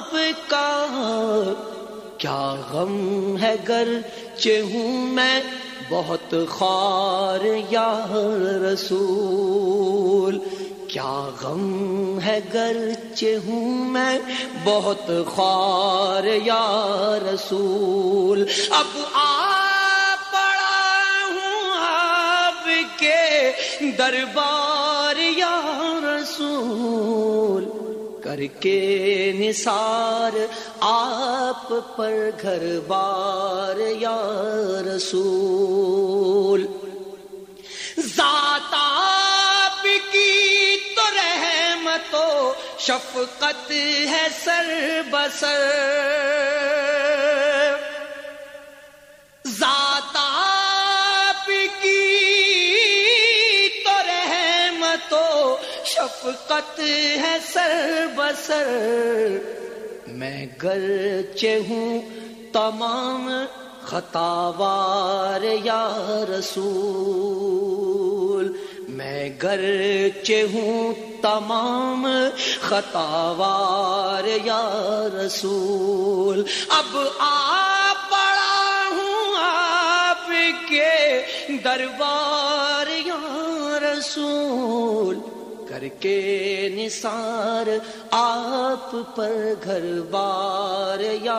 آپ کا کیا غم ہے گرچہ ہوں میں بہت خوار یا رسول، کیا غم ہے گرچہ ہوں میں بہت خوار یا رسول، اب پڑا ہوں آپ کے دربار یا رسول، کر کے نثار آپ پر گھر بار یا رسول، ذات آپ کی تو رحمت و شفقت ہے سر بسر، ذات آپ کی تو رحمت و شفقت ہے سر بسر، میں گرچہ ہوں تمام خطاوار یا رسول، میں گرچہ ہوں تمام خطاوار یا رسول، اب پڑا ہوں آپ کے دربار یا رسول، کر کے نثار آپ پر گھر بار یا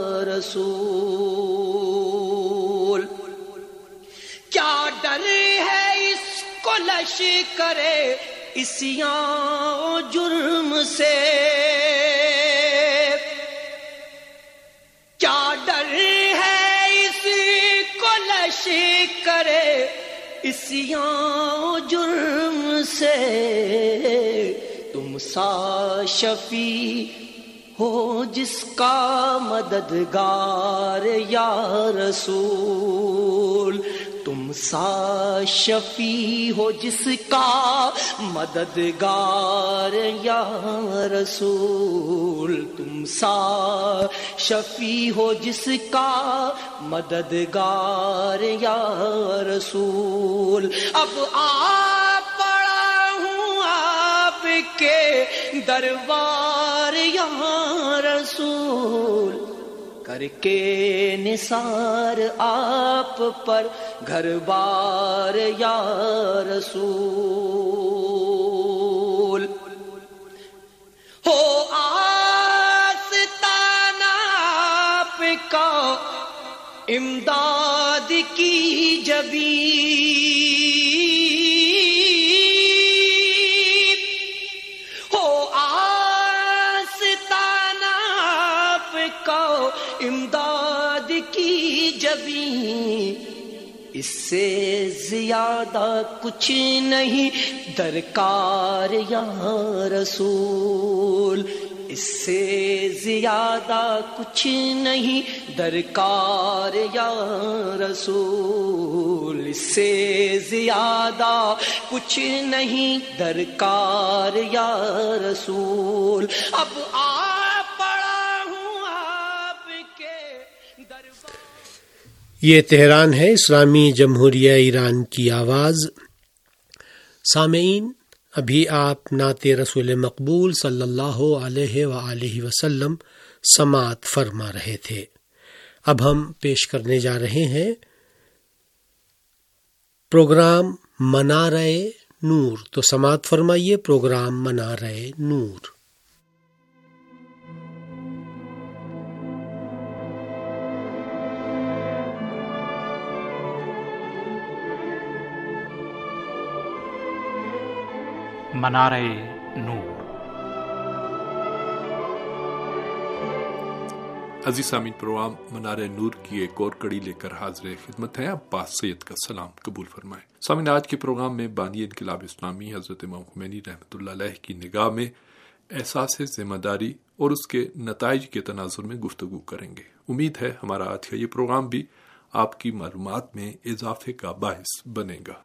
رسول، کیا ڈر ہے اس کو لشکر عصیاں و جرم سے، کیا ڈر ہے اس کو لشکر عصیاں و جرم سے، تم سا شفیع ہو جس کا مددگار یا رسول، تم سا شفیع ہو جس کا مددگار یا رسول، تم سا شفیع ہو جس کا مددگار یا رسول، اب پڑا ہوں آپ کے دربار یا رسول، کر کے نثار آپ پر گھر بار یا رسول، ہو آستانہ آپ کا امداد کی جبیں، امداد کی جبیں، اس سے زیادہ کچھ نہیں درکار یا رسول، اس سے زیادہ کچھ نہیں درکار یا رسول، اس سے زیادہ کچھ نہیں درکار یا رسول، اب یہ تہران ہے، اسلامی جمہوریہ ایران کی آواز۔ سامعین، ابھی آپ نعت رسول مقبول صلی اللہ علیہ وآلہ وسلم سماعت فرما رہے تھے۔ اب ہم پیش کرنے جا رہے ہیں پروگرام منارہ نور، تو سماعت فرمائیے پروگرام منارہ نور۔ منارہ نور۔ عزیز سامعین، پروگرام منارہ نور کی ایک اور کڑی لے کر حاضر خدمت ہے۔ عباس سید کا سلام قبول فرمائیں۔ سامعین، آج کے پروگرام میں بانی انقلاب اسلامی حضرت امام خمینی رحمۃ اللہ علیہ کی نگاہ میں احساس ذمہ داری اور اس کے نتائج کے تناظر میں گفتگو کریں گے۔ امید ہے ہمارا آج کا یہ پروگرام بھی آپ کی معلومات میں اضافے کا باعث بنے گا۔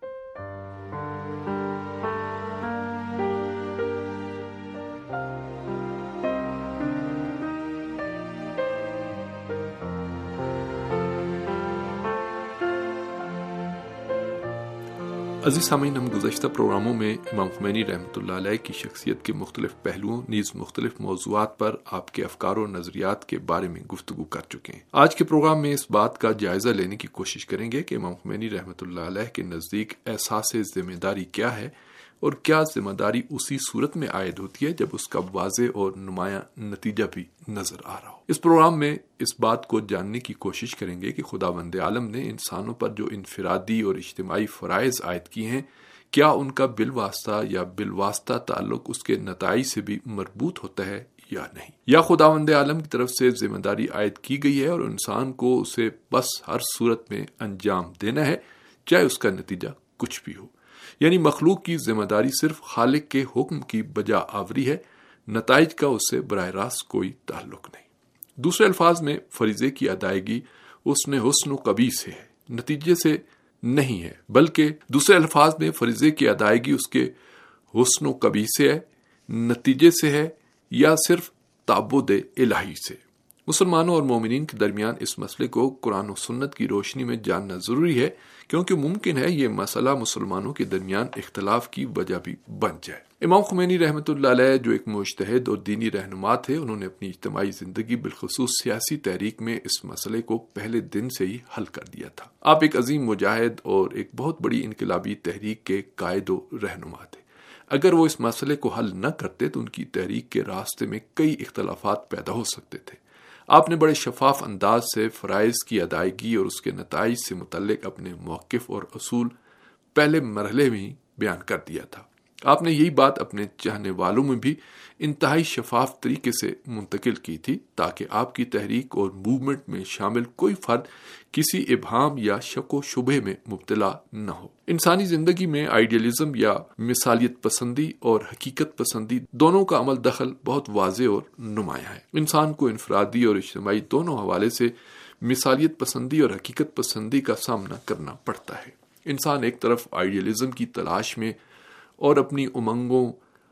عزیز سامعین، ہم گزشتہ پروگراموں میں امام خمینی رحمۃ اللہ علیہ کی شخصیت کے مختلف پہلوؤں نیز مختلف موضوعات پر آپ کے افکار و نظریات کے بارے میں گفتگو کر چکے ہیں۔ آج کے پروگرام میں اس بات کا جائزہ لینے کی کوشش کریں گے کہ امام خمینی رحمۃ اللہ علیہ کے نزدیک احساس ذمہ داری کیا ہے، اور کیا ذمہ داری اسی صورت میں عائد ہوتی ہے جب اس کا واضح اور نمایاں نتیجہ بھی نظر آ رہا ہو۔ اس پروگرام میں اس بات کو جاننے کی کوشش کریں گے کہ خداوند عالم نے انسانوں پر جو انفرادی اور اجتماعی فرائض عائد کیے ہیں، کیا ان کا بالواسطہ یا بالواسطہ تعلق اس کے نتائج سے بھی مربوط ہوتا ہے یا نہیں، یا خداوند عالم کی طرف سے ذمہ داری عائد کی گئی ہے اور انسان کو اسے بس ہر صورت میں انجام دینا ہے، چاہے اس کا نتیجہ کچھ بھی ہو۔ یعنی مخلوق کی ذمہ داری صرف خالق کے حکم کی بجا آوری ہے، نتائج کا اس سے براہ راست کوئی تعلق نہیں۔ دوسرے الفاظ میں فریضے کی ادائیگی اس نے حسن و قبیح سے ہے، نتیجے سے نہیں ہے، بلکہ دوسرے الفاظ میں فریضے کی ادائیگی اس کے حسن و قبیح سے ہے، نتیجے سے ہے، یا صرف تعبد الہی سے۔ مسلمانوں اور مومنین کے درمیان اس مسئلے کو قرآن و سنت کی روشنی میں جاننا ضروری ہے، کیونکہ ممکن ہے یہ مسئلہ مسلمانوں کے درمیان اختلاف کی وجہ بھی بن جائے۔ امام خمینی رحمۃ اللہ علیہ جو ایک مجتہد اور دینی رہنما تھے، انہوں نے اپنی اجتماعی زندگی بالخصوص سیاسی تحریک میں اس مسئلے کو پہلے دن سے ہی حل کر دیا تھا۔ آپ ایک عظیم مجاہد اور ایک بہت بڑی انقلابی تحریک کے قائد و رہنما تھے۔ اگر وہ اس مسئلے کو حل نہ کرتے تو ان کی تحریک کے راستے میں کئی اختلافات پیدا ہو سکتے تھے۔ آپ نے بڑے شفاف انداز سے فرائض کی ادائیگی اور اس کے نتائج سے متعلق اپنے موقف اور اصول پہلے مرحلے میں ہی بیان کر دیا تھا۔ آپ نے یہی بات اپنے چاہنے والوں میں بھی انتہائی شفاف طریقے سے منتقل کی تھی، تاکہ آپ کی تحریک اور موومنٹ میں شامل کوئی فرد کسی ابہام یا شک و شبہ میں مبتلا نہ ہو۔ انسانی زندگی میں آئیڈیلزم یا مثالیت پسندی اور حقیقت پسندی دونوں کا عمل دخل بہت واضح اور نمایاں ہے۔ انسان کو انفرادی اور اجتماعی دونوں حوالے سے مثالیت پسندی اور حقیقت پسندی کا سامنا کرنا پڑتا ہے۔ انسان ایک طرف آئیڈیلزم کی تلاش میں اور اپنی امنگوں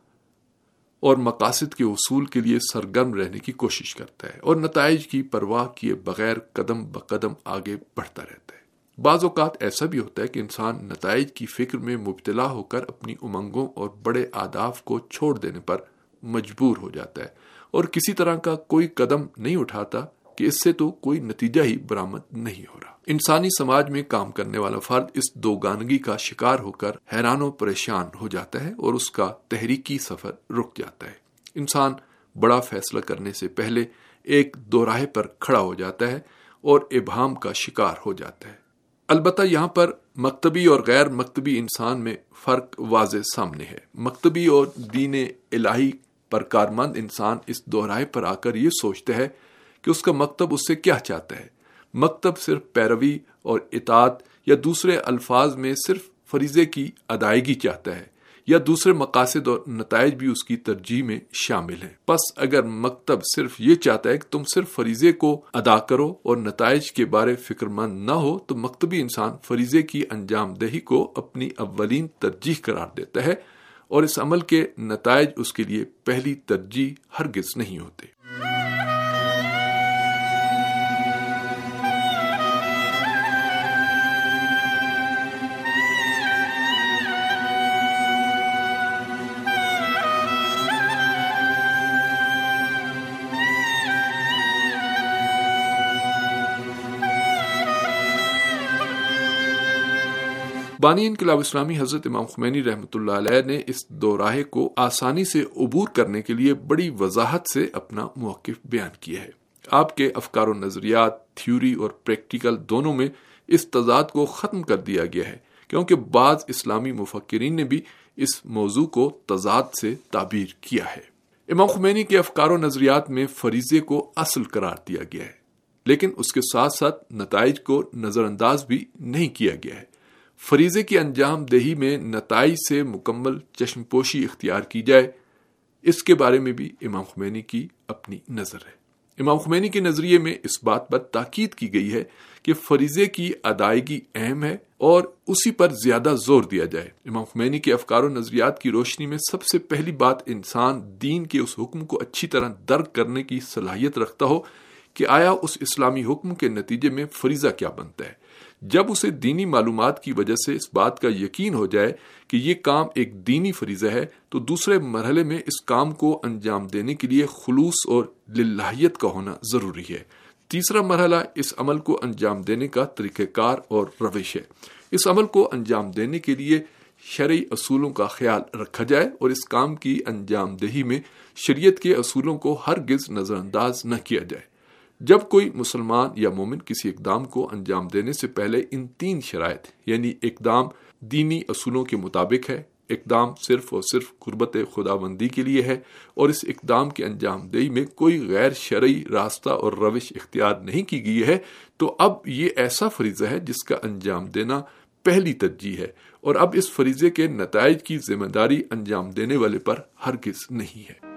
اور مقاصد کے حصول کے لیے سرگرم رہنے کی کوشش کرتا ہے، اور نتائج کی پرواہ کیے بغیر قدم بقدم آگے بڑھتا رہتا ہے۔ بعض اوقات ایسا بھی ہوتا ہے کہ انسان نتائج کی فکر میں مبتلا ہو کر اپنی امنگوں اور بڑے اہداف کو چھوڑ دینے پر مجبور ہو جاتا ہے، اور کسی طرح کا کوئی قدم نہیں اٹھاتا کہ اس سے تو کوئی نتیجہ ہی برآمد نہیں ہو رہا۔ انسانی سماج میں کام کرنے والا فرد اس دوگانگی کا شکار ہو کر حیران و پریشان ہو جاتا ہے، اور اس کا تحریکی سفر رک جاتا ہے۔ انسان بڑا فیصلہ کرنے سے پہلے ایک دوراہے پر کھڑا ہو جاتا ہے اور ابہام کا شکار ہو جاتا ہے۔ البتہ یہاں پر مکتبی اور غیر مکتبی انسان میں فرق واضح سامنے ہے۔ مکتبی اور دین الہی پر کارمند انسان اس دوراہے پر آ کر یہ سوچتا ہے کہ اس کا مکتب اس سے کیا چاہتا ہے۔ مکتب صرف پیروی اور اطاعت، یا دوسرے الفاظ میں صرف فریضے کی ادائیگی چاہتا ہے، یا دوسرے مقاصد اور نتائج بھی اس کی ترجیح میں شامل ہیں۔ پس اگر مکتب صرف یہ چاہتا ہے کہ تم صرف فریضے کو ادا کرو اور نتائج کے بارے فکر مند نہ ہو، تو مکتبی انسان فریضے کی انجام دہی کو اپنی اولین ترجیح قرار دیتا ہے، اور اس عمل کے نتائج اس کے لیے پہلی ترجیح ہرگز نہیں ہوتے۔ بانی انقلاب اسلامی حضرت امام خمینی رحمۃ اللہ علیہ نے اس دوراہے کو آسانی سے عبور کرنے کے لیے بڑی وضاحت سے اپنا موقف بیان کیا ہے۔ آپ کے افکار و نظریات، تھیوری اور پریکٹیکل دونوں میں اس تضاد کو ختم کر دیا گیا ہے، کیونکہ بعض اسلامی مفکرین نے بھی اس موضوع کو تضاد سے تعبیر کیا ہے۔ امام خمینی کے افکار و نظریات میں فریضے کو اصل قرار دیا گیا ہے، لیکن اس کے ساتھ ساتھ نتائج کو نظر انداز بھی نہیں کیا گیا ہے۔ فریضے کی انجام دہی میں نتائج سے مکمل چشم پوشی اختیار کی جائے، اس کے بارے میں بھی امام خمینی کی اپنی نظر ہے۔ امام خمینی کے نظریے میں اس بات پر تاکید کی گئی ہے کہ فریضے کی ادائیگی اہم ہے اور اسی پر زیادہ زور دیا جائے۔ امام خمینی کے افکار و نظریات کی روشنی میں سب سے پہلی بات انسان دین کے اس حکم کو اچھی طرح درک کرنے کی صلاحیت رکھتا ہو کہ آیا اس اسلامی حکم کے نتیجے میں فریضہ کیا بنتا ہے۔ جب اسے دینی معلومات کی وجہ سے اس بات کا یقین ہو جائے کہ یہ کام ایک دینی فریضہ ہے تو دوسرے مرحلے میں اس کام کو انجام دینے کے لیے خلوص اور للہیت کا ہونا ضروری ہے۔ تیسرا مرحلہ اس عمل کو انجام دینے کا طریقہ کار اور روش ہے۔ اس عمل کو انجام دینے کے لیے شرعی اصولوں کا خیال رکھا جائے اور اس کام کی انجام دہی میں شریعت کے اصولوں کو ہرگز نظر انداز نہ کیا جائے۔ جب کوئی مسلمان یا مومن کسی اقدام کو انجام دینے سے پہلے ان 3 شرائط یعنی اقدام دینی اصولوں کے مطابق ہے، اقدام صرف اور صرف قربت خداوندی کے لیے ہے، اور اس اقدام کے انجام دہی میں کوئی غیر شرعی راستہ اور روش اختیار نہیں کی گئی ہے، تو اب یہ ایسا فریضہ ہے جس کا انجام دینا پہلی ترجیح ہے، اور اب اس فریضے کے نتائج کی ذمہ داری انجام دینے والے پر ہرگز نہیں ہے۔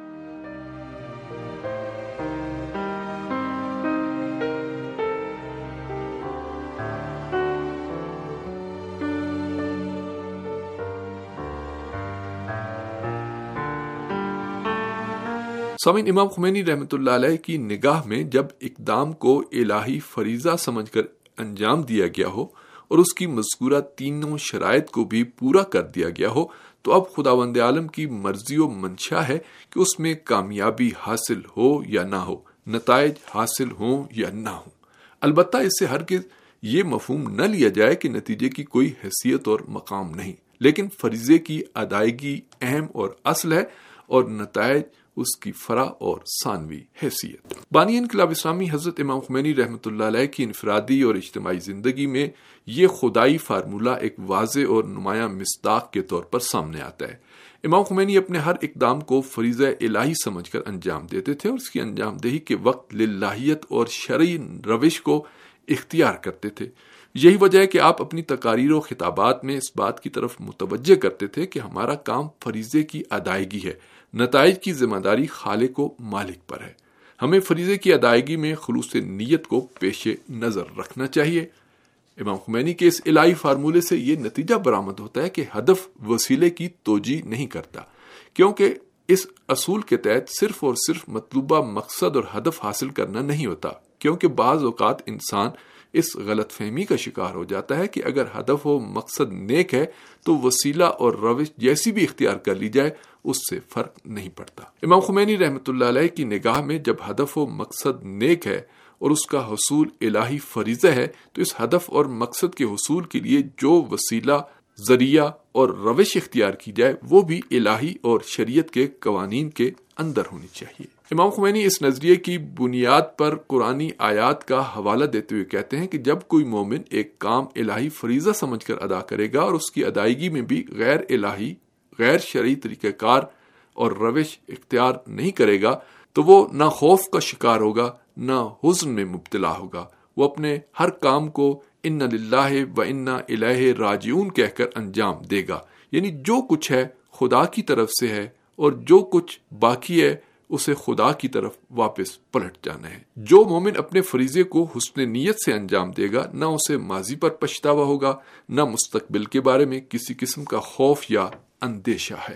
سامعین، امام خمینی رحمۃ اللہ علیہ کی نگاہ میں جب اقدام کو الہی فریضہ سمجھ کر انجام دیا گیا ہو اور اس کی مذکورہ 3 شرائط کو بھی پورا کر دیا گیا ہو تو اب خداوند عالم کی مرضی و منشا ہے کہ اس میں کامیابی حاصل ہو یا نہ ہو، نتائج حاصل ہوں یا نہ ہوں۔ البتہ اس سے ہرگز یہ مفہوم نہ لیا جائے کہ نتیجے کی کوئی حیثیت اور مقام نہیں، لیکن فریضے کی ادائیگی اہم اور اصل ہے اور نتائج اس کی فرع اور ثانوی حیثیت۔ بانی انقلاب اسلامی حضرت امام خمینی رحمۃ اللہ علیہ کی انفرادی اور اجتماعی زندگی میں یہ خدائی فارمولہ ایک واضح اور نمایاں مصداق کے طور پر سامنے آتا ہے۔ امام خمینی اپنے ہر اقدام کو فریضہ الہی سمجھ کر انجام دیتے تھے اور اس کی انجام دہی کے وقت للہیت اور شرعی روش کو اختیار کرتے تھے۔ یہی وجہ ہے کہ آپ اپنی تقاریر و خطابات میں اس بات کی طرف متوجہ کرتے تھے کہ ہمارا کام فریضے کی ادائیگی ہے، نتائج کی ذمہ داری خالق و مالک پر ہے۔ ہمیں فریضے کی ادائیگی میں خلوص نیت کو پیش نظر رکھنا چاہیے۔ امام خمینی کے اس الہی فارمولے سے یہ نتیجہ برآمد ہوتا ہے کہ ہدف وسیلے کی توجیہ نہیں کرتا، کیونکہ اس اصول کے تحت صرف اور صرف مطلوبہ مقصد اور ہدف حاصل کرنا نہیں ہوتا، کیونکہ بعض اوقات انسان اس غلط فہمی کا شکار ہو جاتا ہے کہ اگر ہدف و مقصد نیک ہے تو وسیلہ اور روش جیسی بھی اختیار کر لی جائے اس سے فرق نہیں پڑتا۔ امام خمینی رحمۃ اللہ علیہ کی نگاہ میں جب ہدف و مقصد نیک ہے اور اس کا حصول الہی فریضہ ہے تو اس ہدف اور مقصد کے حصول کے لیے جو وسیلہ، ذریعہ اور روش اختیار کی جائے وہ بھی الہی اور شریعت کے قوانین کے اندر ہونی چاہیے۔ امام خمینی اس نظریے کی بنیاد پر قرآنی آیات کا حوالہ دیتے ہوئے کہتے ہیں کہ جب کوئی مومن ایک کام الہی فریضہ سمجھ کر ادا کرے گا اور اس کی ادائیگی میں بھی غیر الہی، غیر شرعی طریقہ کار اور روش اختیار نہیں کرے گا تو وہ نہ خوف کا شکار ہوگا نہ حزن میں مبتلا ہوگا، وہ اپنے ہر کام کو ان للہ و انا الیہ راجعون کہہ کر انجام دے گا، یعنی جو کچھ ہے خدا کی طرف سے ہے اور جو کچھ باقی ہے اسے خدا کی طرف واپس پلٹ جانا ہے۔ جو مومن اپنے فریضے کو حسن نیت سے انجام دے گا نہ اسے ماضی پر پچھتاوا ہوگا نہ مستقبل کے بارے میں کسی قسم کا خوف یا اندیشہ ہے۔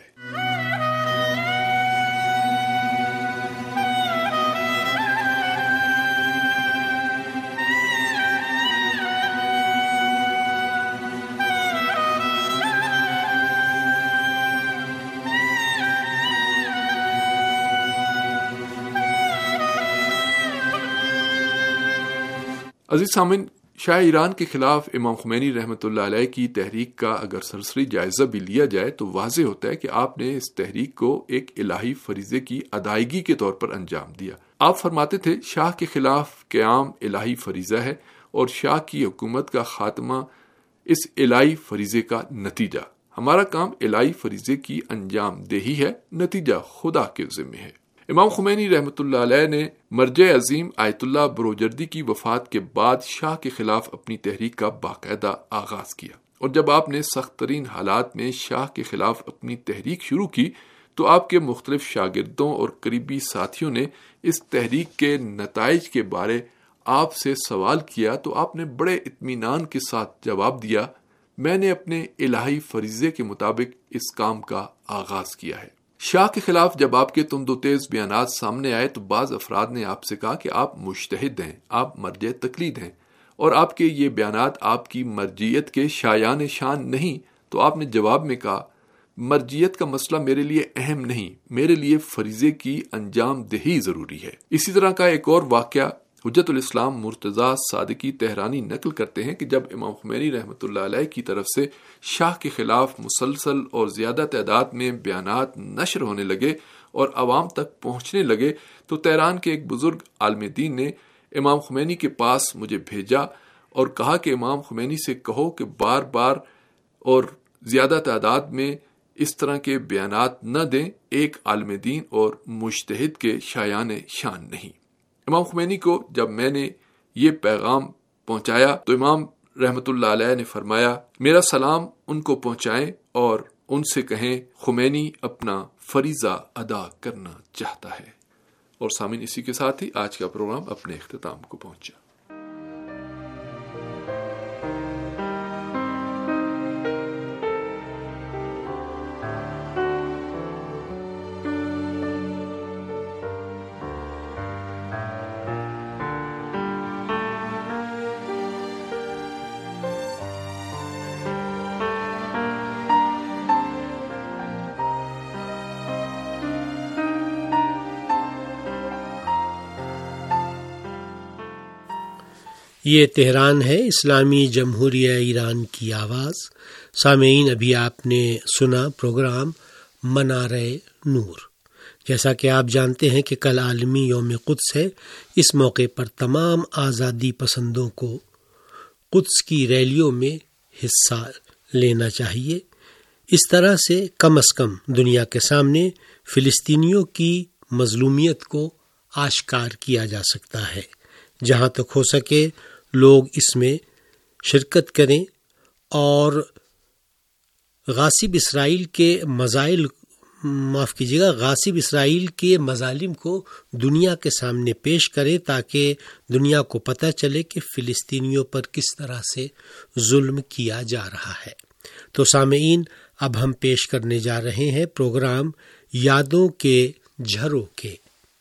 عزیز سامن، شاہ ایران کے خلاف امام خمینی رحمۃ اللہ علیہ کی تحریک کا اگر سرسری جائزہ بھی لیا جائے تو واضح ہوتا ہے کہ آپ نے اس تحریک کو ایک الہی فریضے کی ادائیگی کے طور پر انجام دیا۔ آپ فرماتے تھے شاہ کے خلاف قیام الہی فریضہ ہے اور شاہ کی حکومت کا خاتمہ اس الہی فریضے کا نتیجہ۔ ہمارا کام الہی فریضے کی انجام دہی ہے، نتیجہ خدا کے ذمہ ہے۔ امام خمینی رحمۃ اللہ علیہ نے مرجع عظیم آیت اللہ بروجردی کی وفات کے بعد شاہ کے خلاف اپنی تحریک کا باقاعدہ آغاز کیا، اور جب آپ نے سخت ترین حالات میں شاہ کے خلاف اپنی تحریک شروع کی تو آپ کے مختلف شاگردوں اور قریبی ساتھیوں نے اس تحریک کے نتائج کے بارے آپ سے سوال کیا تو آپ نے بڑے اطمینان کے ساتھ جواب دیا، میں نے اپنے الہی فریضے کے مطابق اس کام کا آغاز کیا ہے۔ شاہ کے خلاف جب آپ کے تند و تیز بیانات سامنے آئے تو بعض افراد نے آپ سے کہا کہ آپ مجتہد ہیں، آپ مرجع تقلید ہیں اور آپ کے یہ بیانات آپ کی مرجعیت کے شایان شان نہیں۔ تو آپ نے جواب میں کہا، مرجعیت کا مسئلہ میرے لیے اہم نہیں، میرے لیے فریضے کی انجام دہی ضروری ہے۔ اسی طرح کا ایک اور واقعہ حجت الاسلام مرتضیٰ صادقی تہرانی نقل کرتے ہیں کہ جب امام خمینی رحمۃ اللہ علیہ کی طرف سے شاہ کے خلاف مسلسل اور زیادہ تعداد میں بیانات نشر ہونے لگے اور عوام تک پہنچنے لگے تو تہران کے ایک بزرگ عالم دین نے امام خمینی کے پاس مجھے بھیجا اور کہا کہ امام خمینی سے کہو کہ بار بار اور زیادہ تعداد میں اس طرح کے بیانات نہ دیں، ایک عالم دین اور مجتہد کے شایان شان نہیں۔ امام خمینی کو جب میں نے یہ پیغام پہنچایا تو امام رحمت اللہ علیہ نے فرمایا، میرا سلام ان کو پہنچائیں اور ان سے کہیں خمینی اپنا فریضہ ادا کرنا چاہتا ہے۔ اور سامعین، اسی کے ساتھ ہی آج کا پروگرام اپنے اختتام کو پہنچا۔ یہ تہران ہے، اسلامی جمہوریہ ایران کی آواز۔ سامعین، ابھی آپ نے سنا پروگرام منارۂ نور۔ جیسا کہ آپ جانتے ہیں کہ کل عالمی یوم قدس ہے، اس موقع پر تمام آزادی پسندوں کو قدس کی ریلیوں میں حصہ لینا چاہیے۔ اس طرح سے کم از کم دنیا کے سامنے فلسطینیوں کی مظلومیت کو آشکار کیا جا سکتا ہے۔ جہاں تک ہو سکے لوگ اس میں شرکت کریں اور غاصب اسرائیل کے غاصب اسرائیل کے مظالم کو دنیا کے سامنے پیش کریں تاکہ دنیا کو پتہ چلے کہ فلسطینیوں پر کس طرح سے ظلم کیا جا رہا ہے۔ تو سامعین، اب ہم پیش کرنے جا رہے ہیں پروگرام یادوں کے جھروکے۔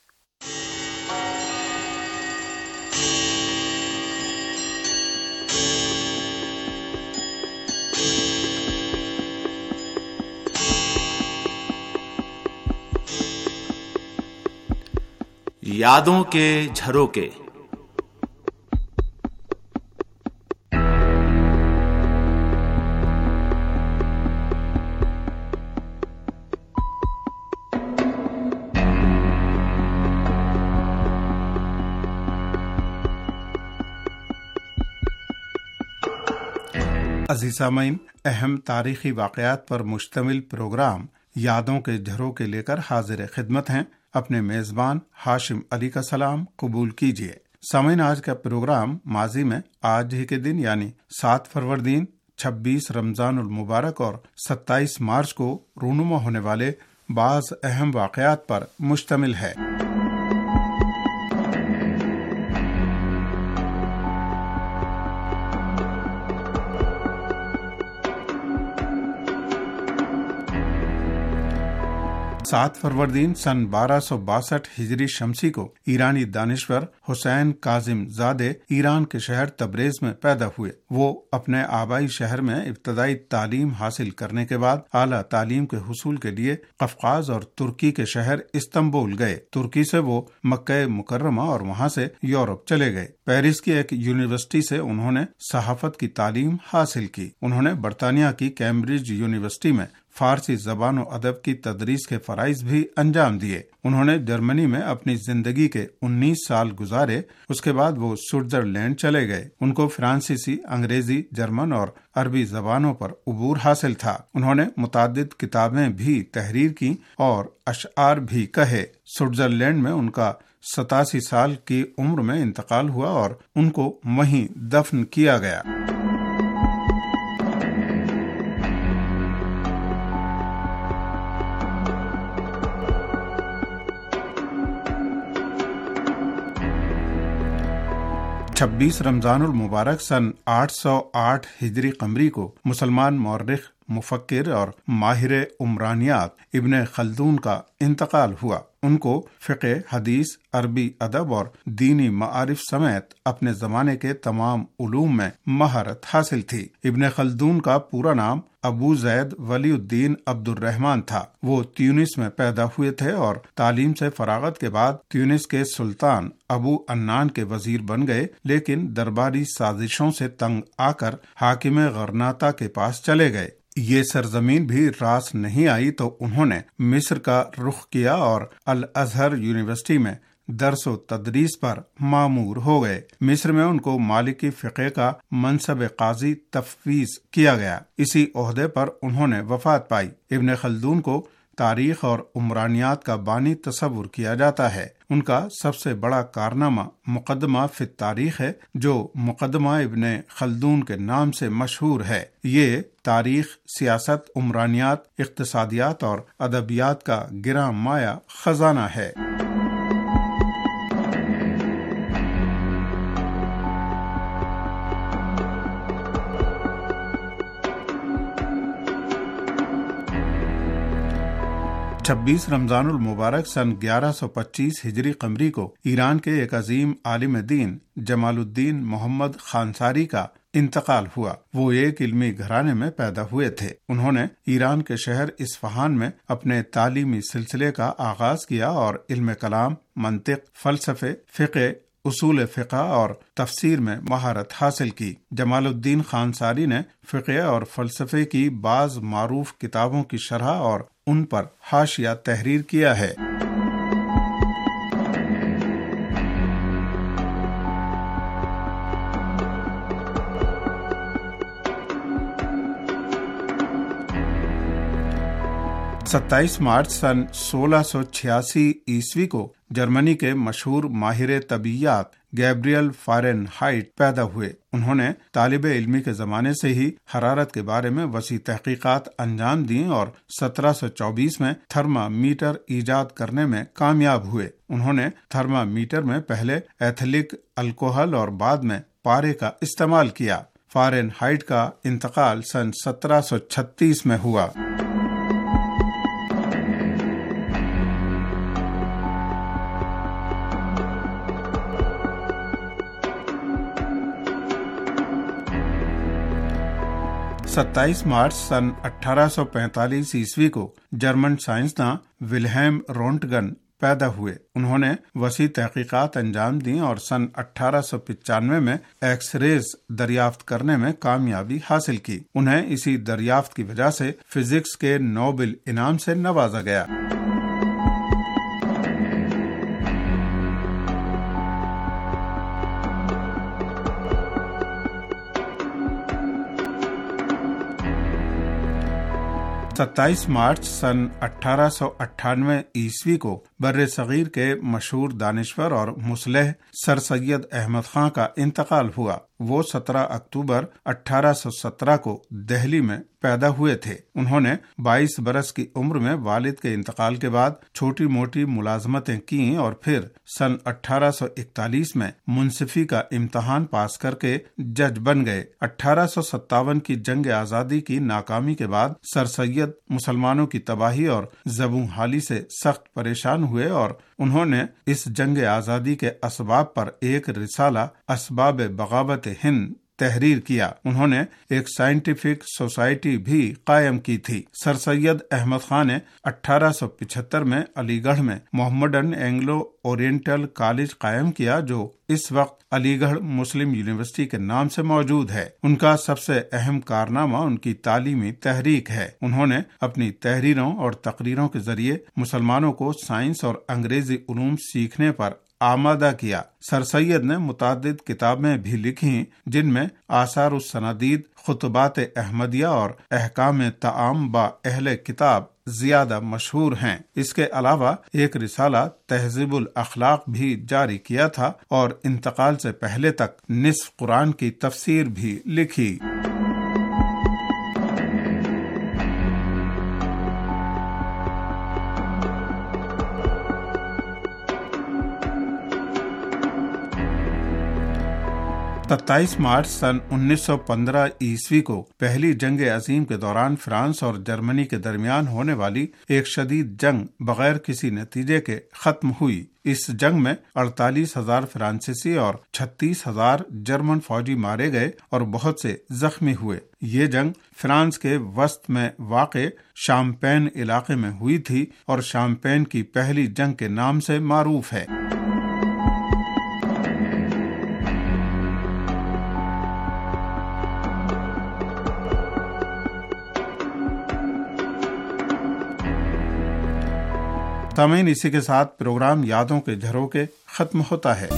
یادوں کے جھروکے۔ عزیز سامعین، اہم تاریخی واقعات پر مشتمل پروگرام یادوں کے جھروکے لے کر حاضر خدمت ہیں۔ اپنے میزبان ہاشم علی کا سلام قبول کیجیے۔ سامعین، آج کا پروگرام ماضی میں آج ہی کے دن یعنی 7 فروردین، 26 رمضان المبارک اور 27 مارچ کو رونما ہونے والے بعض اہم واقعات پر مشتمل ہے۔ سات فروردین سن 1262 ہجری شمسی کو ایرانی دانشور حسین کاظم زادے ایران کے شہر تبریز میں پیدا ہوئے۔ وہ اپنے آبائی شہر میں ابتدائی تعلیم حاصل کرنے کے بعد اعلیٰ تعلیم کے حصول کے لیے قفقاز اور ترکی کے شہر استنبول گئے۔ ترکی سے وہ مکہ مکرمہ اور وہاں سے یورپ چلے گئے۔ پیرس کی ایک یونیورسٹی سے انہوں نے صحافت کی تعلیم حاصل کی۔ انہوں نے برطانیہ کی کیمبرج یونیورسٹی میں فارسی زبان و ادب کی تدریس کے فرائض بھی انجام دیے۔ انہوں نے جرمنی میں اپنی زندگی کے 19 سال گزارے۔ اس کے بعد وہ سوئٹزرلینڈ چلے گئے۔ ان کو فرانسیسی، انگریزی، جرمن اور عربی زبانوں پر عبور حاصل تھا۔ انہوں نے متعدد کتابیں بھی تحریر کی اور اشعار بھی کہے۔ سوئٹزرلینڈ میں ان کا 87 سال کی عمر میں انتقال ہوا اور ان کو وہیں دفن کیا گیا۔ چھبیس رمضان المبارک سن 808 ہجری قمری کو مسلمان مورخ مفکر اور ماہر عمرانیات ابن خلدون کا انتقال ہوا۔ ان کو فقہ، حدیث، عربی ادب اور دینی معارف سمیت اپنے زمانے کے تمام علوم میں مہارت حاصل تھی۔ ابن خلدون کا پورا نام ابو زید ولی الدین عبد الرحمن تھا۔ وہ تیونس میں پیدا ہوئے تھے اور تعلیم سے فراغت کے بعد تیونس کے سلطان ابو عنان کے وزیر بن گئے، لیکن درباری سازشوں سے تنگ آ کر حاکم غرناطہ کے پاس چلے گئے۔ یہ سرزمین بھی راس نہیں آئی تو انہوں نے مصر کا رخ کیا اور الازہر یونیورسٹی میں درس و تدریس پر مامور ہو گئے۔ مصر میں ان کو مالکی فقہ کا منصب قاضی تفویض کیا گیا۔ اسی عہدے پر انہوں نے وفات پائی۔ ابن خلدون کو تاریخ اور عمرانیات کا بانی تصور کیا جاتا ہے۔ ان کا سب سے بڑا کارنامہ مقدمہ فی التاریخ ہے، جو مقدمہ ابن خلدون کے نام سے مشہور ہے۔ یہ تاریخ، سیاست، عمرانیات، اقتصادیات اور ادبیات کا گراں مایہ خزانہ ہے۔ چھبیس رمضان المبارک سن 1125 ہجری قمری کو ایران کے ایک عظیم عالم دین جمال الدین محمد خانساری کا انتقال ہوا۔ وہ ایک علمی گھرانے میں پیدا ہوئے تھے۔ انہوں نے ایران کے شہر اصفہان میں اپنے تعلیمی سلسلے کا آغاز کیا اور علم کلام، منطق، فلسفے، فقہ، اصول فقہ اور تفسیر میں مہارت حاصل کی۔ جمال الدین خانساری نے فقہ اور فلسفے کی بعض معروف کتابوں کی شرح اور ان پر حاشیہ تحریر کیا ہے۔ ستائیس مارچ سن 1686 عیسوی کو جرمنی کے مشہور ماہر طبیعیات گیبریل فارن ہائٹ پیدا ہوئے۔ انہوں نے طالب علمی کے زمانے سے ہی حرارت کے بارے میں وسیع تحقیقات انجام دیں اور 1724 میں تھرما میٹر ایجاد کرنے میں کامیاب ہوئے۔ انہوں نے تھرما میٹر میں پہلے ایتھلک الکوہل اور بعد میں پارے کا استعمال کیا۔ فارن ہائٹ کا انتقال سن 1736 میں ہوا۔ ستائیس مارچ سن 1845 عیسوی کو جرمن سائنسداں ولہیم رونٹگن پیدا ہوئے۔ انہوں نے وسیع تحقیقات انجام دیں اور سن 1895 میں ایکس ریز دریافت کرنے میں کامیابی حاصل کی۔ انہیں اسی دریافت کی وجہ سے فزکس کے نوبل انعام سے نوازا گیا۔ ستائیس مارچ سن 1898 عیسوی کو بر صغیر کے مشہور دانشور اور مصلح سر سید احمد خان کا انتقال ہوا۔ وہ 17 اکتوبر 1817 کو دہلی میں پیدا ہوئے تھے۔ انہوں نے 22 برس کی عمر میں والد کے انتقال کے بعد چھوٹی موٹی ملازمتیں کیں اور پھر سن 1841 میں منصفی کا امتحان پاس کر کے جج بن گئے۔ 1857 کی جنگ آزادی کی ناکامی کے بعد سر سید مسلمانوں کی تباہی اور زبوں حالی سے سخت پریشان ہوئے اور انہوں نے اس جنگ آزادی کے اسباب پر ایک رسالہ اسباب بغاوت ہند تحریر کیا۔ انہوں نے ایک سائنٹیفک سوسائٹی بھی قائم کی تھی۔ سر سید احمد خان نے 1875 میں علی گڑھ میں محمڈن اینگلو اورینٹل کالج قائم کیا، جو اس وقت علی گڑھ مسلم یونیورسٹی کے نام سے موجود ہے۔ ان کا سب سے اہم کارنامہ ان کی تعلیمی تحریک ہے۔ انہوں نے اپنی تحریروں اور تقریروں کے ذریعے مسلمانوں کو سائنس اور انگریزی علوم سیکھنے پر آمادہ کیا۔ سر سید نے متعدد کتابیں بھی لکھی، جن میں آثار السنادید، خطبات احمدیہ اور احکام طعام با اہل کتاب زیادہ مشہور ہیں۔ اس کے علاوہ ایک رسالہ تہذیب الاخلاق بھی جاری کیا تھا اور انتقال سے پہلے تک نصف قرآن کی تفسیر بھی لکھی۔ 27 مارچ سن 1915 عیسوی کو پہلی جنگ عظیم کے دوران فرانس اور جرمنی کے درمیان ہونے والی ایک شدید جنگ بغیر کسی نتیجے کے ختم ہوئی۔ اس جنگ میں 48,000 فرانسیسی اور 36,000 جرمن فوجی مارے گئے اور بہت سے زخمی ہوئے۔ یہ جنگ فرانس کے وسط میں واقع شامپین علاقے میں ہوئی تھی اور شامپین کی پہلی جنگ کے نام سے معروف ہے۔ سامعین، اسی کے ساتھ پروگرام یادوں کے جھروکے ختم ہوتا ہے۔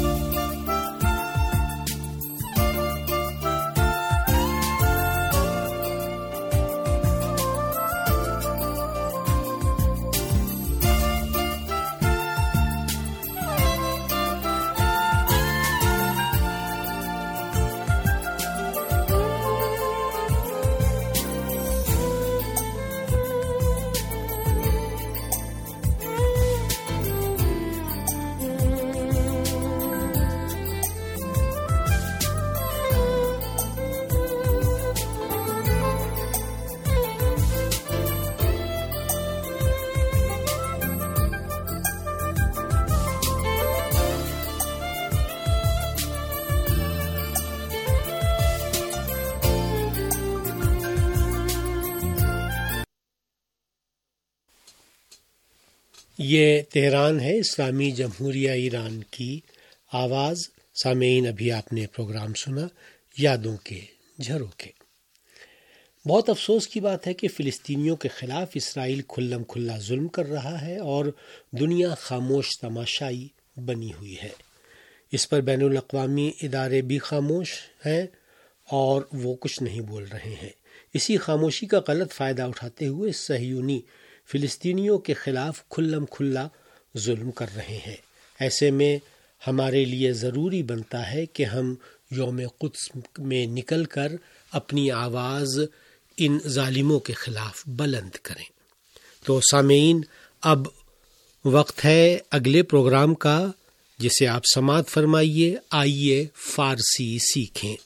یہ تہران ہے، اسلامی جمہوریہ ایران کی آواز۔ سامعین، ابھی آپ نے پروگرام سنا یادوں کے جھروکے۔ بہت افسوس کی بات ہے کہ فلسطینیوں کے خلاف اسرائیل کھلم کھلا ظلم کر رہا ہے اور دنیا خاموش تماشائی بنی ہوئی ہے۔ اس پر بین الاقوامی ادارے بھی خاموش ہیں اور وہ کچھ نہیں بول رہے ہیں۔ اسی خاموشی کا غلط فائدہ اٹھاتے ہوئے صہیونی فلسطینیوں کے خلاف کھلم کھلا ظلم کر رہے ہیں۔ ایسے میں ہمارے لیے ضروری بنتا ہے کہ ہم یوم قدس میں نکل کر اپنی آواز ان ظالموں کے خلاف بلند کریں۔ تو سامعین، اب وقت ہے اگلے پروگرام کا، جسے آپ سماعت فرمائیے۔ آئیے فارسی سیکھیں۔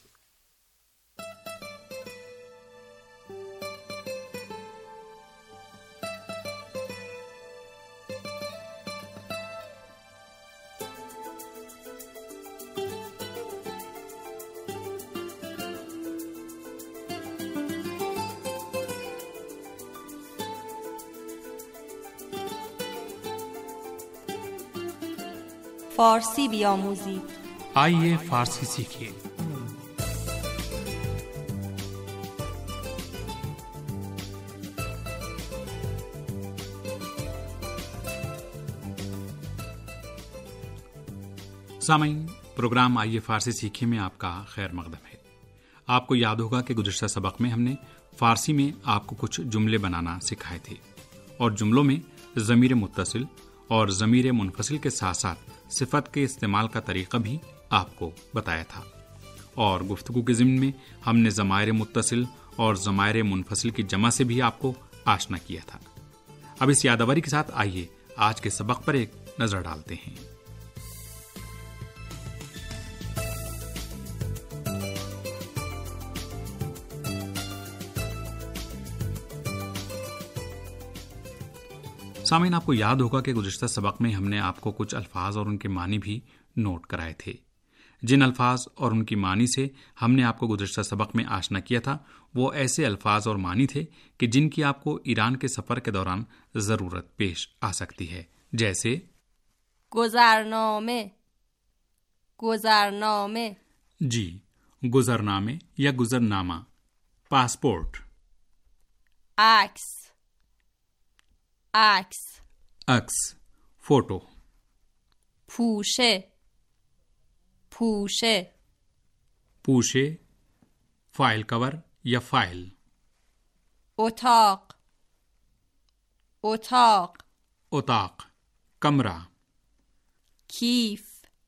فارسی بیاموزید، آئیے فارسی سیکھیے۔ سامعین، پروگرام آئیے فارسی سیکھیے میں آپ کا خیر مقدم ہے۔ آپ کو یاد ہوگا کہ گزشتہ سبق میں ہم نے فارسی میں آپ کو کچھ جملے بنانا سکھائے تھے اور جملوں میں ضمیر متصل اور ضمیر منفصل کے ساتھ ساتھ صفت کے استعمال کا طریقہ بھی آپ کو بتایا تھا، اور گفتگو کے ضمن میں ہم نے ضمائر متصل اور ضمائر منفصل کی جمع سے بھی آپ کو آشنا کیا تھا۔ اب اس یادآوری کے ساتھ آئیے آج کے سبق پر ایک نظر ڈالتے ہیں۔ سامعین، آپ کو یاد ہوگا کہ گزشتہ سبق میں ہم نے آپ کو کچھ الفاظ اور ان کے معنی بھی نوٹ کرائے تھے۔ جن الفاظ اور ان کی معنی سے ہم نے آپ کو گزشتہ سبق میں آشنا کیا تھا، وہ ایسے الفاظ اور معنی تھے کہ جن کی آپ کو ایران کے سفر کے دوران ضرورت پیش آ سکتی ہے، جیسے گذرنامے، گذرنامے، جی، گزرنامے یا گزرنامہ، پاسپورٹ، عکس، عکس، عکس، فوٹو، پوشه، پوشه، پوشے، فائل کور یا فائل، اتاق، اتاق، اتاق، کمرہ، کیف،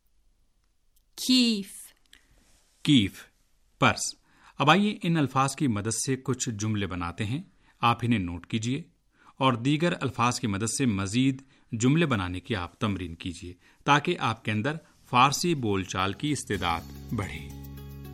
کیف، کیف، پرس۔ اب آئیے ان الفاظ کی مدد سے کچھ جملے بناتے ہیں۔ آپ انہیں نوٹ کیجئے اور دیگر الفاظ کی مدد سے مزید جملے بنانے کی آپ تمرین کیجئے تاکہ آپ کے اندر فارسی بول چال کی استعداد بڑھے۔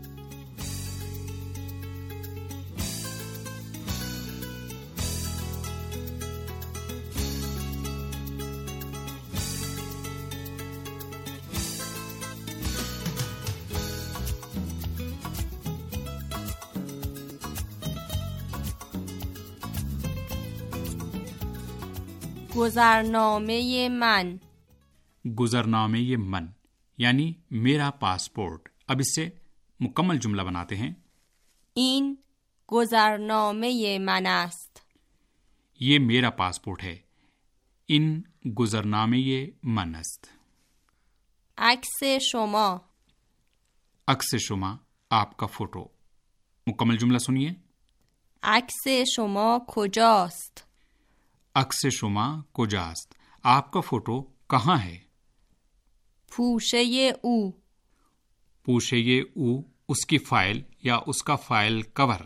گذرنامه من. गुजरनामे मन यानी मेरा पासपोर्ट। अब इससे मुकम्मल जुमला बनाते हैं। این گذرنامه من است. ये मेरा पासपोर्ट है। इन गुजरनामे मन است। عکس شما. अक्स शुमा आपका फोटो। मुकम्मल जुमला सुनिए। عکس شما کجاست؟ अक्स शुमा कुजास्त, आपका फोटो कहाँ है? پوشه او. पूछे ये ऊ, उसकी फाइल या उसका फाइल कवर।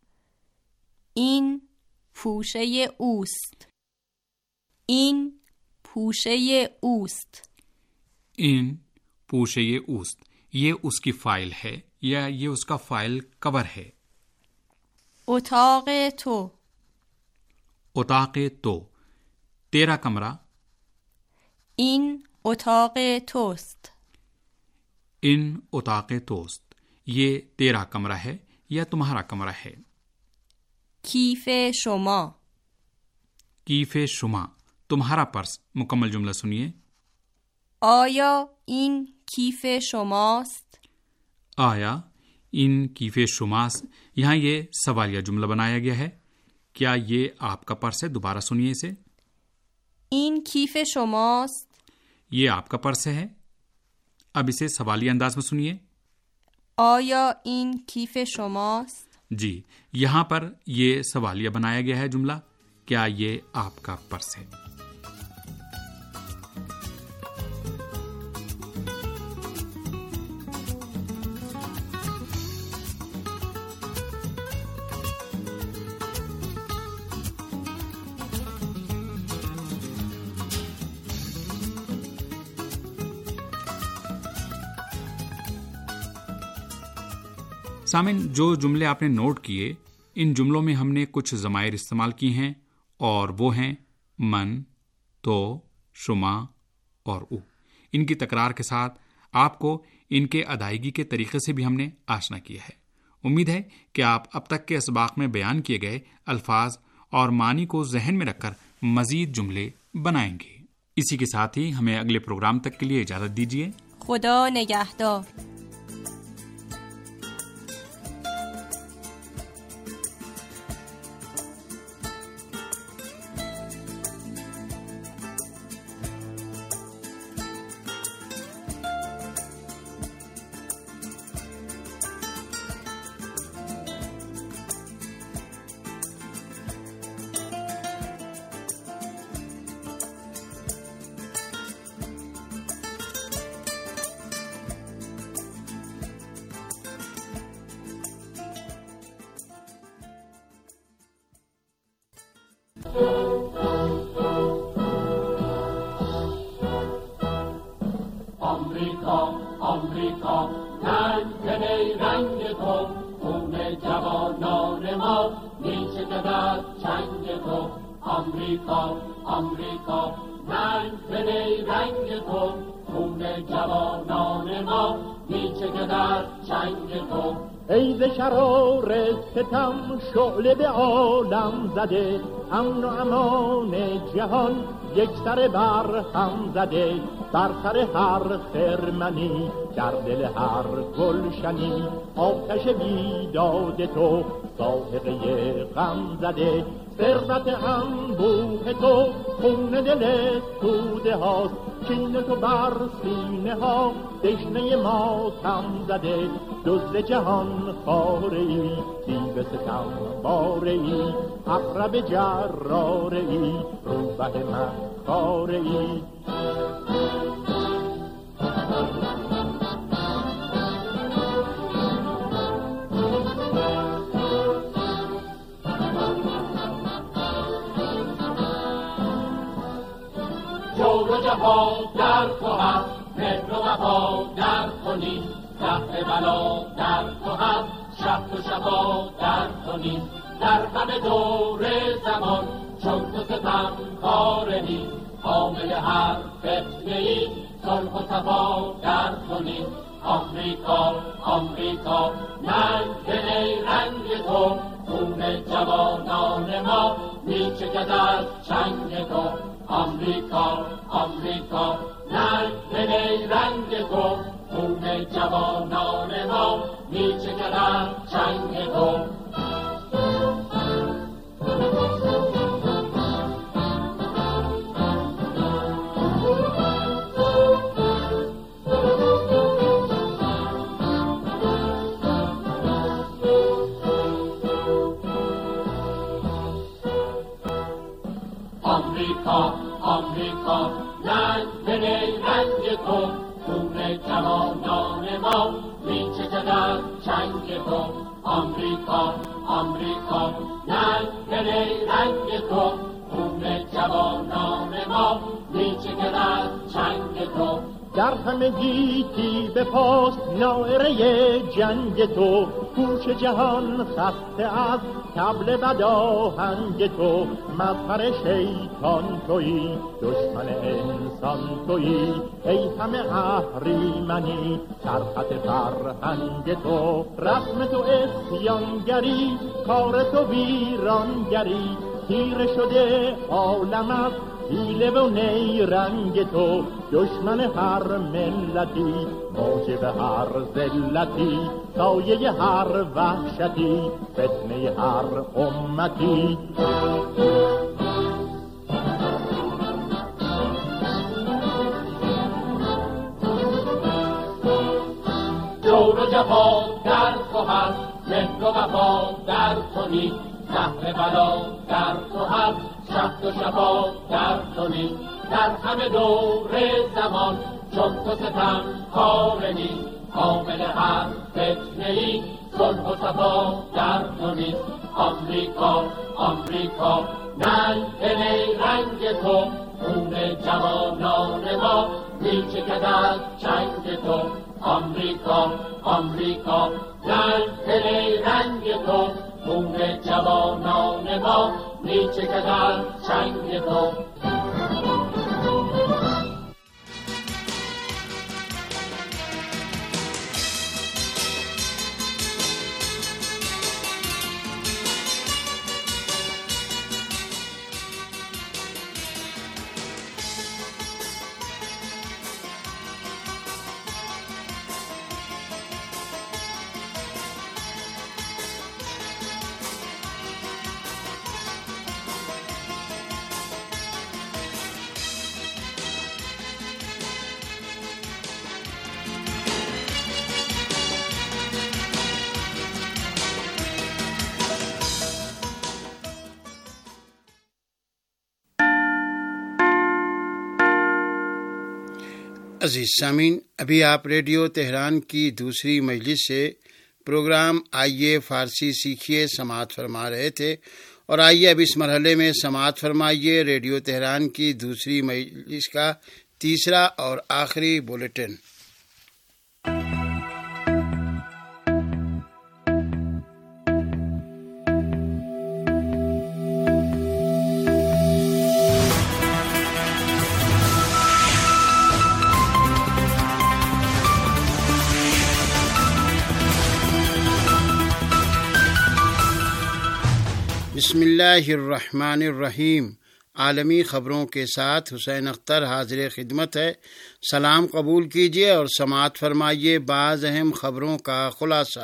این پوشه اوست. این پوشه اوست. इन पूछे ये उस्त, ये उसकी फाइल है या ये उसका फाइल कवर है। اتاق تو. उताके तो, तेरा कमरा। این اتاق توست. इन उताके तोस्त, ये तेरा कमरा है या तुम्हारा कमरा है। کیف شما. कीफे शुमा तुम्हारा पर्स। मुकम्मल जुमला सुनिए। آیا این کیف شماست؟ आया इन कीफे शुमास, यहाँ ये सवालिया जुमला बनाया गया है। क्या ये आपका पर्स है? दोबारा सुनिए इसे। این کیف شماست؟ ये आपका पर्स है। अब इसे सवालिया अंदाज में सुनिए। آیا این کیف شماست؟ जी, यहाँ पर ये सवालिया बनाया गया है जुमला। क्या ये आपका पर्स है? सामिन, जो जुमले आपने नोट किए, इन जुमलों में हमने कुछ ज़माइर इस्तेमाल की हैं और वो हैं मन, तो, शुमा और उ। इनकी तकरार के साथ आपको इनके अदायगी के तरीके से भी हमने आशना किया है। उम्मीद है कि आप अब तक के इसबाक में बयान किए गए अल्फाज और मानी को जहन में रखकर मजीद जुमले बनाएंगे। इसी के साथ ही हमें अगले प्रोग्राम तक के लिए इजाज़त दीजिए। خدا نگهدار. آمریکا رنگ رنگ تو، خون جوانان ما میچکد از چنگ تو. آمریکا رنگ تو، خون جوانان ما میچکد از چنگ تو. ای ز شرار ستم شعله به عالم زده، امن و امان جهان یک سر بر هم زده. بر سر هر خرمنی، در دل هر گلشنی، آتش بیداد تو ساحقه غم زده. ثروت انبوه تو خون دل توده هاست، کین تو بر سینه ها دشنه ماتم زده. دزد جهان خاره ای، دیو ستم باره ای، عقرب جراره ای، روبه من خاره ای. جور و جفا در تو هست، مهر و وفا در تو نیست. رفت بلا در تو هست، شب و شفا در تو نیست. در همه دور زمان چون تو ستم کار نیست. حامل هر فتنه ای صلح و صفا در تو نیست. آمریکا ننگ رنگ تو، خون جوانان ما میچکد از چنگ تو. آمریکا آمریکا رنگ بنی رنگ تو خون جوانان ما میچکد از چنگ تو آمریکا آمریکا رنگ بنی رنگ تو خون جوانان ما میچکد از چنگ تو آمریکا آمریکا رنگ بنی رنگ تو خون جوانان ما میچکد از چنگ تو در همه گیتی به پاس ناعره جنگ تو کوش جهان خسته از طبل بداهنگ تو مظهر شیطان تویی دشمن انسان تویی ای همه اهریمنی سرخط فرهنگ تو رسم تو اسیانگری کار تو ویرانگری تیره شده عالم از حیله و نیرنگ تو دشمن هر ملتی موجب هر ذلتی سایه هر وحشتی فتنه هر امتی جور و جفا در تو هست مهر و وفا در تو نیست زهر بلا در تو هست شهد و شفا در تو نیست در همه دور زمان چون تو ستم کار نیست حامل هر فتنه ای صلح و صفا در تو نیست آمریکا آمریکا ننگ بنی رنگ تو خون جوانان ما میچکد از چنگ تو آمریکا آمریکا ننگ بنی رنگ تو خون جوانان ما میچکد از چنگ تو अजीज सामीन, अभी आप रेडियो तेहरान की दूसरी मजलिस से प्रोग्राम आइए फारसी सीखिए समाअत फरमा रहे थे और आइए अब इस मरहले में समाअत फरमाइए रेडियो तेहरान की दूसरी मजलिस का तीसरा और आखिरी बुलेटिन। बिस्मिल्लाहिर्रहमानिर्रहीम। आलमी ख़बरों के साथ हुसैन अख्तर हाजिर खिदमत है। सलाम कबूल कीजिए और समाअत फरमाइए बाज़ अहम ख़बरों का खुलासा।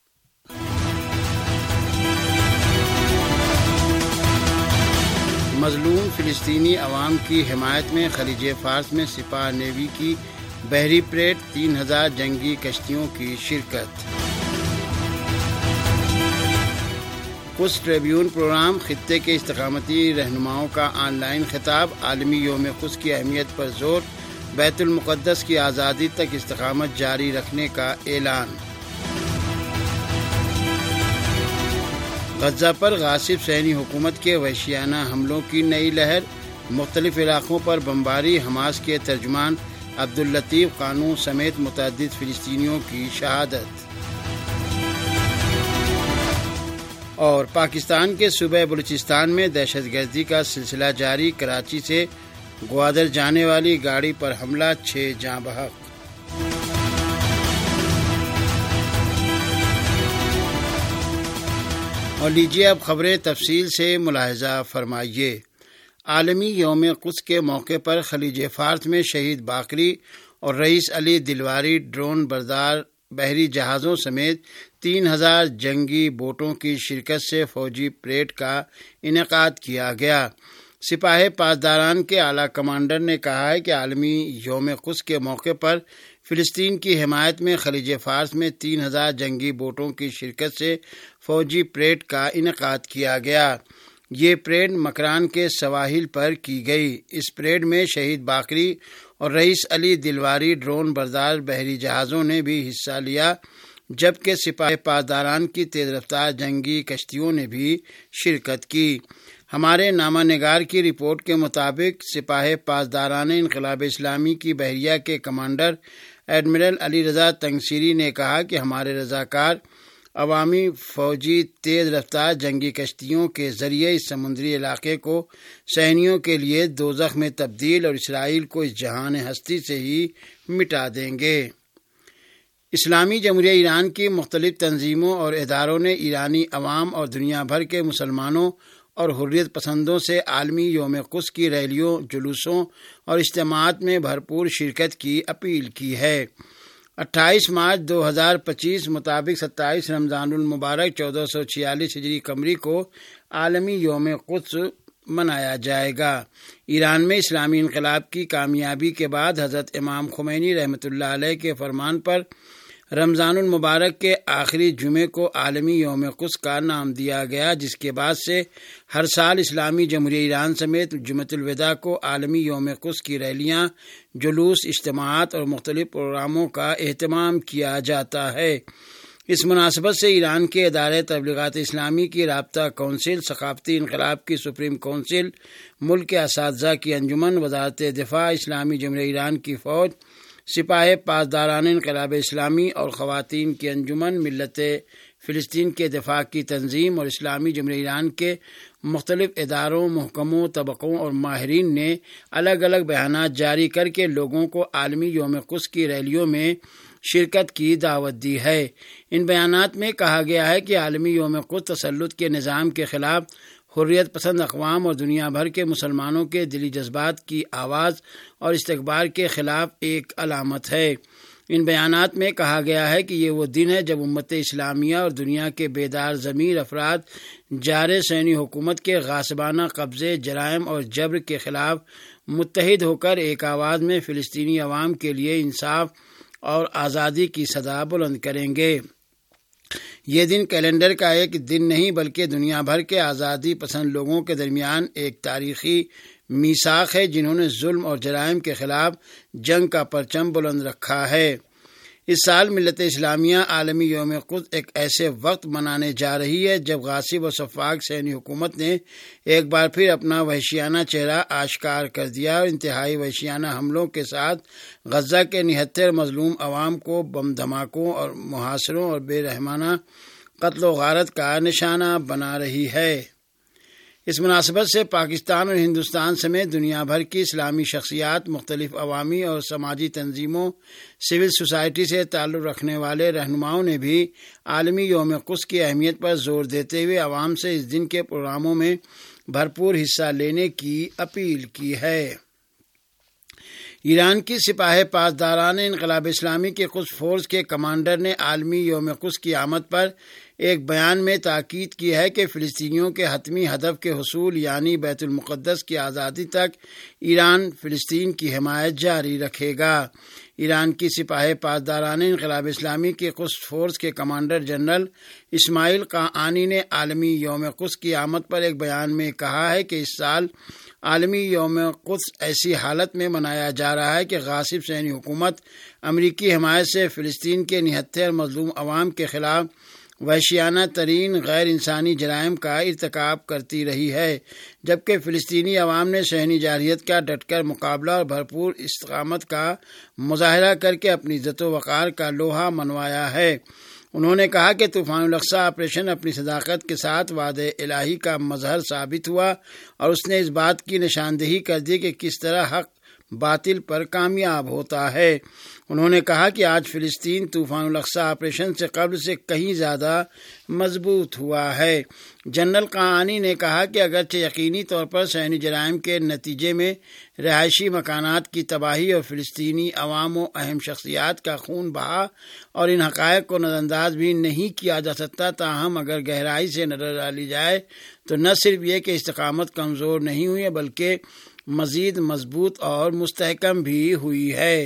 मज़लूम फ़िलिस्तीनी अवाम की हिमायत में खलीज फ़ारस में सिपाह नेवी की बहरी परेड, 3000 जंगी कश्तियों की शिरकत। कुछ ट्रिब्यून प्रोग्राम, खित्ते के इस्तकामती रहनुमाओं का ऑनलाइन खिताब, आलमी योम क़ुद्स की अहमियत पर जोर, बैतुल मुक़द्दस की आज़ादी तक इस्तकामत जारी रखने का ऐलान। गज़ा पर गासिब सैनी हुकूमत के वहशियाना हमलों की नई लहर, मुख्तलिफ इलाक़ों पर बमबारी, हमास के तर्जुमान अब्दुल लतीफ़ क़ानून समेत मुतअद्दिद फ़िलिस्तीनियों की शहादत। और पाकिस्तान के सूबे बलूचिस्तान में दहशतगर्दी का सिलसिला जारी, कराची से ग्वादर जाने वाली गाड़ी पर हमला, 6 जाँ बहक। और लीजिए अब खबरें तफसील से मुलाहिजा फरमाइए। عالمی یوم قدس کے موقع پر خلیج فارس میں شہید باقری اور رئیس علی دلواری ڈرون بردار بحری جہازوں سمیت 3000 جنگی بوٹوں کی شرکت سے فوجی پریڈ کا انعقاد کیا گیا۔ سپاہ پاسداران کے اعلیٰ کمانڈر نے کہا ہے کہ عالمی یوم قدس کے موقع پر فلسطین کی حمایت میں خلیج فارس میں 3000 جنگی بوٹوں کی شرکت سے فوجی پریڈ کا انعقاد کیا گیا۔ یہ پریڈ مکران کے سواحل پر کی گئی۔ اس پریڈ میں شہید باقری اور رئیس علی دلواری ڈرون بردار بحری جہازوں نے بھی حصہ لیا، جبکہ سپاہ پاسداران کی تیز رفتار جنگی کشتیوں نے بھی شرکت کی۔ ہمارے نامہ نگار کی رپورٹ کے مطابق سپاہ پاسداران انقلاب اسلامی کی بحریہ کے کمانڈر ایڈمرل علی رضا تنگسیری نے کہا کہ ہمارے رضاکار عوامی فوجی تیز رفتار جنگی کشتیوں کے ذریعے اس سمندری علاقے کو صہیونیوں کے لیے دوزخ میں تبدیل اور اسرائیل کو اس جہان ہستی سے ہی مٹا دیں گے۔ اسلامی جمہوریہ ایران کی مختلف تنظیموں اور اداروں نے ایرانی عوام اور دنیا بھر کے مسلمانوں اور حریت پسندوں سے عالمی یوم قدس کی ریلیوں، جلوسوں اور اجتماعات میں بھرپور شرکت کی اپیل کی ہے۔ 28 مارچ 2025 مطابق 27 رمضان المبارک 1446 ہجری قمری کو عالمی یوم قدس منایا جائے گا۔ ایران میں اسلامی انقلاب کی کامیابی کے بعد حضرت امام خمینی رحمۃ اللہ علیہ کے فرمان پر رمضان المبارک کے آخری جمعے کو عالمی یوم قدس کا نام دیا گیا، جس کے بعد سے ہر سال اسلامی جمہوریہ ایران سمیت جمعۃ الوداع کو عالمی یوم قدس کی ریلیاں، جلوس، اجتماعات اور مختلف پروگراموں کا اہتمام کیا جاتا ہے۔ اس مناسبت سے ایران کے ادارے تبلیغات اسلامی کی رابطہ کونسل، ثقافتی انقلاب کی سپریم کونسل، ملک کے اساتذہ کی انجمن، وزارت دفاع، اسلامی جمہوریہ ایران کی فوج، سپاہ پاسداران انقلاب اسلامی اور خواتین کی انجمن، ملت فلسطین کے دفاع کی تنظیم اور اسلامی جمہوریہ ایران کے مختلف اداروں، محکموں، طبقوں اور ماہرین نے الگ الگ بیانات جاری کر کے لوگوں کو عالمی یوم قدس کی ریلیوں میں شرکت کی دعوت دی ہے۔ ان بیانات میں کہا گیا ہے کہ عالمی یوم قدس تسلط کے نظام کے خلاف حریت پسند اقوام اور دنیا بھر کے مسلمانوں کے دلی جذبات کی آواز اور استکبار کے خلاف ایک علامت ہے۔ ان بیانات میں کہا گیا ہے کہ یہ وہ دن ہے جب امت اسلامیہ اور دنیا کے بیدار ضمیر افراد جار صہیونی حکومت کے غاصبانہ قبضے، جرائم اور جبر کے خلاف متحد ہو کر ایک آواز میں فلسطینی عوام کے لیے انصاف اور آزادی کی صدا بلند کریں گے۔ یہ دن کیلنڈر کا ایک دن نہیں بلکہ دنیا بھر کے آزادی پسند لوگوں کے درمیان ایک تاریخی میثاق ہے جنہوں نے ظلم اور جرائم کے خلاف جنگ کا پرچم بلند رکھا ہے۔ اس سال ملت اسلامیہ عالمی یوم قدس ایک ایسے وقت منانے جا رہی ہے جب غاصب و سفاک صہیونی حکومت نے ایک بار پھر اپنا وحشیانہ چہرہ آشکار کر دیا اور انتہائی وحشیانہ حملوں کے ساتھ غزہ کے 79 مظلوم عوام کو بم دھماکوں اور محاصروں اور بے رحمانہ قتل و غارت کا نشانہ بنا رہی ہے۔ اس مناسبت سے پاکستان اور ہندوستان سمیت دنیا بھر کی اسلامی شخصیات، مختلف عوامی اور سماجی تنظیموں، سول سوسائٹی سے تعلق رکھنے والے رہنماؤں نے بھی عالمی یوم قدس کی اہمیت پر زور دیتے ہوئے عوام سے اس دن کے پروگراموں میں بھرپور حصہ لینے کی اپیل کی ہے۔ ایران کی سپاہ پاسداران انقلاب اسلامی کے قدس فورس کے کمانڈر نے عالمی یوم قدس کی آمد پر ایک بیان میں تاکید کی ہے کہ فلسطینیوں کے حتمی ہدف کے حصول یعنی بیت المقدس کی آزادی تک ایران فلسطین کی حمایت جاری رکھے گا۔ ایران کی سپاہ پاسداران انقلاب اسلامی کے قدس فورس کے کمانڈر جنرل اسماعیل قاآنی نے عالمی یوم قدس کی آمد پر ایک بیان میں کہا ہے کہ اس سال عالمی یوم قدس ایسی حالت میں منایا جا رہا ہے کہ غاصب صہیونی حکومت امریکی حمایت سے فلسطین کے 79 مظلوم عوام کے خلاف وحشیانہ ترین غیر انسانی جرائم کا ارتکاب کرتی رہی ہے، جبکہ فلسطینی عوام نے صہیونی جارحیت کا ڈٹ کر مقابلہ اور بھرپور استقامت کا مظاہرہ کر کے اپنی عزت و وقار کا لوہا منوایا ہے۔ انہوں نے کہا کہ طوفان الاقصی آپریشن اپنی صداقت کے ساتھ وعدے الہی کا مظہر ثابت ہوا اور اس نے اس بات کی نشاندہی کر دی کہ کس طرح حق باطل پر کامیاب ہوتا ہے۔ انہوں نے کہا کہ آج فلسطین طوفان الاقصی آپریشن سے قبل سے کہیں زیادہ مضبوط ہوا ہے۔ جنرل قاانی نے کہا کہ اگرچہ یقینی طور پر صہیونی جرائم کے نتیجے میں رہائشی مکانات کی تباہی اور فلسطینی عوام و اہم شخصیات کا خون بہا اور ان حقائق کو نظر انداز بھی نہیں کیا جا سکتا، تاہم اگر گہرائی سے نظر ڈالی جائے تو نہ صرف یہ کہ استقامت کمزور نہیں ہوئی ہے بلکہ مزید مضبوط اور مستحکم بھی ہوئی ہے۔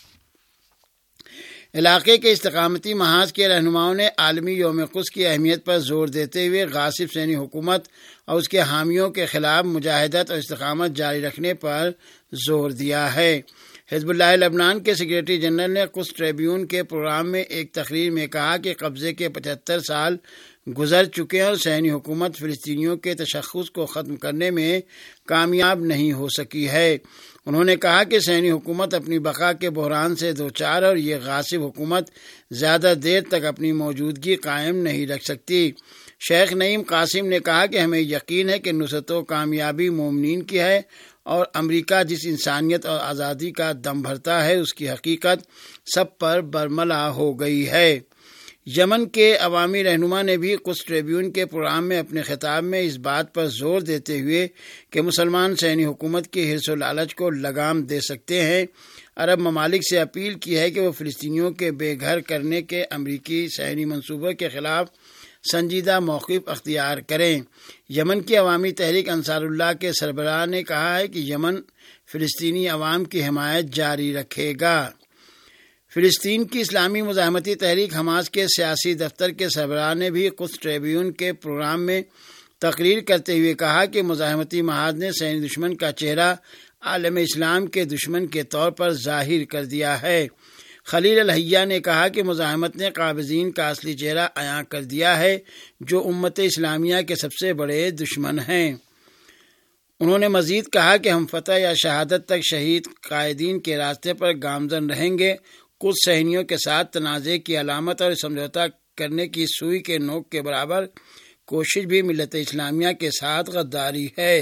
علاقے کے استقامتی محاذ کے رہنماؤں نے عالمی یوم قدس کی اہمیت پر زور دیتے ہوئے غاصب صہیونی حکومت اور اس کے حامیوں کے خلاف مجاہدت اور استقامت جاری رکھنے پر زور دیا ہے۔ حزب اللہ لبنان کے سیکریٹری جنرل نے قدس ٹریبیون کے پروگرام میں ایک تقریر میں کہا کہ قبضے کے 75 سال گزر چکے ہیں اور صہیونی حکومت فلسطینیوں کے تشخص کو ختم کرنے میں کامیاب نہیں ہو سکی ہے۔ انہوں نے کہا کہ صہیونی حکومت اپنی بقا کے بحران سے دوچار اور یہ غاصب حکومت زیادہ دیر تک اپنی موجودگی قائم نہیں رکھ سکتی۔ شیخ نعیم قاسم نے کہا کہ ہمیں یقین ہے کہ نصرت و کامیابی مومنین کی ہے اور امریکہ جس انسانیت اور آزادی کا دم بھرتا ہے اس کی حقیقت سب پر برملا ہو گئی ہے۔ یمن کے عوامی رہنما نے بھی قدس ٹریبیون کے پروگرام میں اپنے خطاب میں اس بات پر زور دیتے ہوئے کہ مسلمان صہیونی حکومت کی حرص و لالچ کو لگام دے سکتے ہیں، عرب ممالک سے اپیل کی ہے کہ وہ فلسطینیوں کے بے گھر کرنے کے امریکی صہیونی منصوبے کے خلاف سنجیدہ موقف اختیار کریں۔ یمن کی عوامی تحریک انصار اللہ کے سربراہ نے کہا ہے کہ یمن فلسطینی عوام کی حمایت جاری رکھے گا۔ فلسطین کی اسلامی مزاحمتی تحریک حماس کے سیاسی دفتر کے سربراہ نے بھی قدس ٹریبیون کے پروگرام میں تقریر کرتے ہوئے کہا کہ مزاحمتی محاذ نے صہیونی دشمن کا چہرہ عالم اسلام کے دشمن کے طور پر ظاہر کر دیا ہے۔ خلیل الحیہ نے کہا کہ مزاحمت نے قابضین کا اصلی چہرہ عیاں کر دیا ہے جو امت اسلامیہ کے سب سے بڑے دشمن ہیں۔ انہوں نے مزید کہا کہ ہم فتح یا شہادت تک شہید قائدین کے راستے پر گامزن رہیں گے۔ کچھ صہیونیوں کے ساتھ تنازع کی علامت اور سمجھوتہ کرنے کی سوئی کے نوک کے برابر کوشش بھی ملت اسلامیہ کے ساتھ غداری ہے۔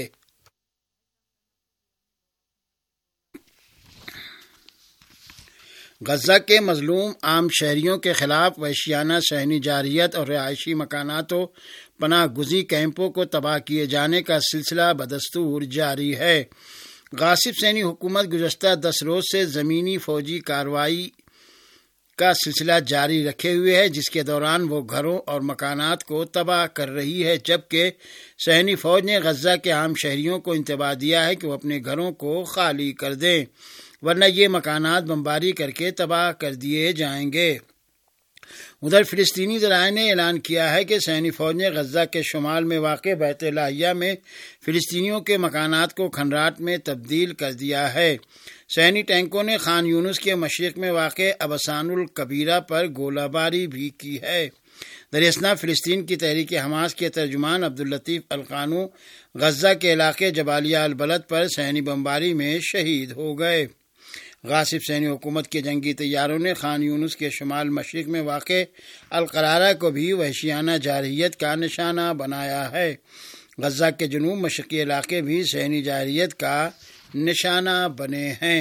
غزہ کے مظلوم عام شہریوں کے خلاف وحشیانہ صہیونی جارحیت اور رہائشی مکانات و پناہ گزین کیمپوں کو تباہ کیے جانے کا سلسلہ بدستور جاری ہے۔ غاصب صہیونی حکومت گزشتہ 10 روز سے زمینی فوجی کارروائی کا سلسلہ جاری رکھے ہوئے ہے، جس کے دوران وہ گھروں اور مکانات کو تباہ کر رہی ہے، جبکہ صہیونی فوج نے غزہ کے عام شہریوں کو انتباہ دیا ہے کہ وہ اپنے گھروں کو خالی کر دیں، ورنہ یہ مکانات بمباری کر کے تباہ کر دیے جائیں گے۔ ادھر فلسطینی ذرائع نے اعلان کیا ہے کہ صہیونی فوج نے غزہ کے شمال میں واقع بیت لاہیہ میں فلسطینیوں کے مکانات کو کھنڈرات میں تبدیل کر دیا ہے۔ صہیونی ٹینکوں نے خان یونس کے مشرق میں واقع ابسان الکبیرہ پر گولہ باری بھی کی ہے۔ دراصل فلسطین کی تحریک حماس کے ترجمان عبداللطیف القانو غزہ کے علاقے جبالیہ البلد پر صہیونی بمباری میں شہید ہو گئے۔ غاصب صہیونی حکومت کے جنگی طیاروں نے خان یونس کے شمال مشرق میں واقع القرارہ کو بھی وحشیانہ جارحیت کا نشانہ بنایا ہے۔ غزہ کے جنوب مشرقی علاقے بھی صہیونی جارحیت کا نشانہ بنے ہیں۔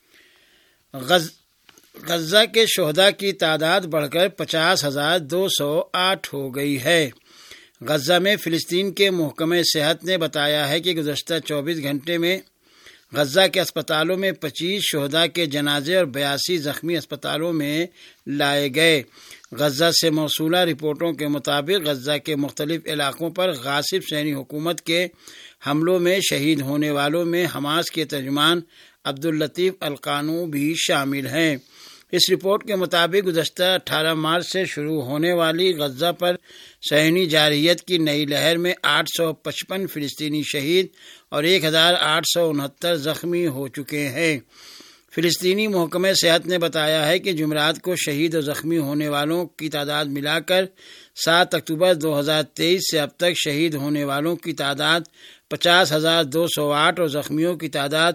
غزہ کے شہداء کی تعداد بڑھ کر 50,208 ہو گئی ہے۔ غزہ میں فلسطین کے محکمہ صحت نے بتایا ہے کہ گزشتہ 24 گھنٹے میں غزہ کے اسپتالوں میں 25 شہداء کے جنازے اور 82 زخمی اسپتالوں میں لائے گئے۔ غزہ سے موصولہ رپورٹوں کے مطابق غزہ کے مختلف علاقوں پر غاصب صہیونی حکومت کے حملوں میں شہید ہونے والوں میں حماس کے ترجمان عبداللطیف القانو بھی شامل ہیں۔ اس رپورٹ کے مطابق گزشتہ 18 مارچ سے شروع ہونے والی غزہ پر صہیونی جارحیت کی نئی لہر میں 855 فلسطینی شہید اور 1869 زخمی ہو چکے ہیں۔ فلسطینی محکمہ صحت نے بتایا ہے کہ جمعرات کو شہید اور زخمی ہونے والوں کی تعداد ملا کر 7 اکتوبر 2023 سے اب تک شہید ہونے والوں کی تعداد 50,208 اور زخمیوں کی تعداد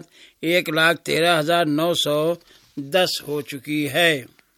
1,13,910 ہو چکی ہے۔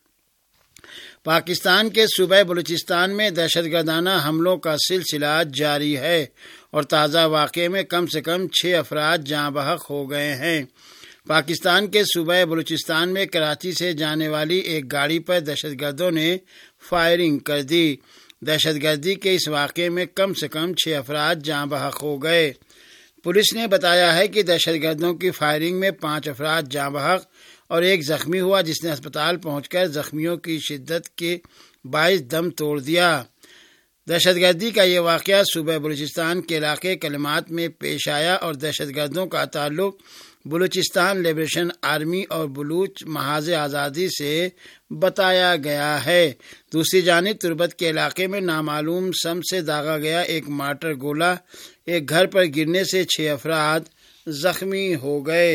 پاکستان کے صوبہ بلوچستان میں دہشت گردانہ حملوں کا سلسلہ جاری ہے اور تازہ واقعے میں کم سے کم 6 افراد جاں بحق ہو گئے ہیں۔ پاکستان کے صوبہ بلوچستان میں کراچی سے جانے والی ایک گاڑی پر دہشت گردوں نے فائرنگ کر دی۔ دہشت گردی کے اس واقعے میں کم سے کم 6 افراد جاں بحق ہو گئے۔ پولیس نے بتایا ہے کہ دہشت گردوں کی فائرنگ میں 5 افراد جاں بحق اور ایک زخمی ہوا، جس نے ہسپتال پہنچ کر زخمیوں کی شدت کے باعث دم توڑ دیا۔ دہشت گردی کا یہ واقعہ صوبہ بلوچستان کے علاقے کلمات میں پیش آیا اور دہشت گردوں کا تعلق بلوچستان لبریشن آرمی اور بلوچ محاذ آزادی سے بتایا گیا ہے۔ دوسری جانب تربت کے علاقے میں نامعلوم سم سے داغا گیا ایک مارٹر گولہ ایک گھر پر گرنے سے 6 افراد زخمی ہو گئے۔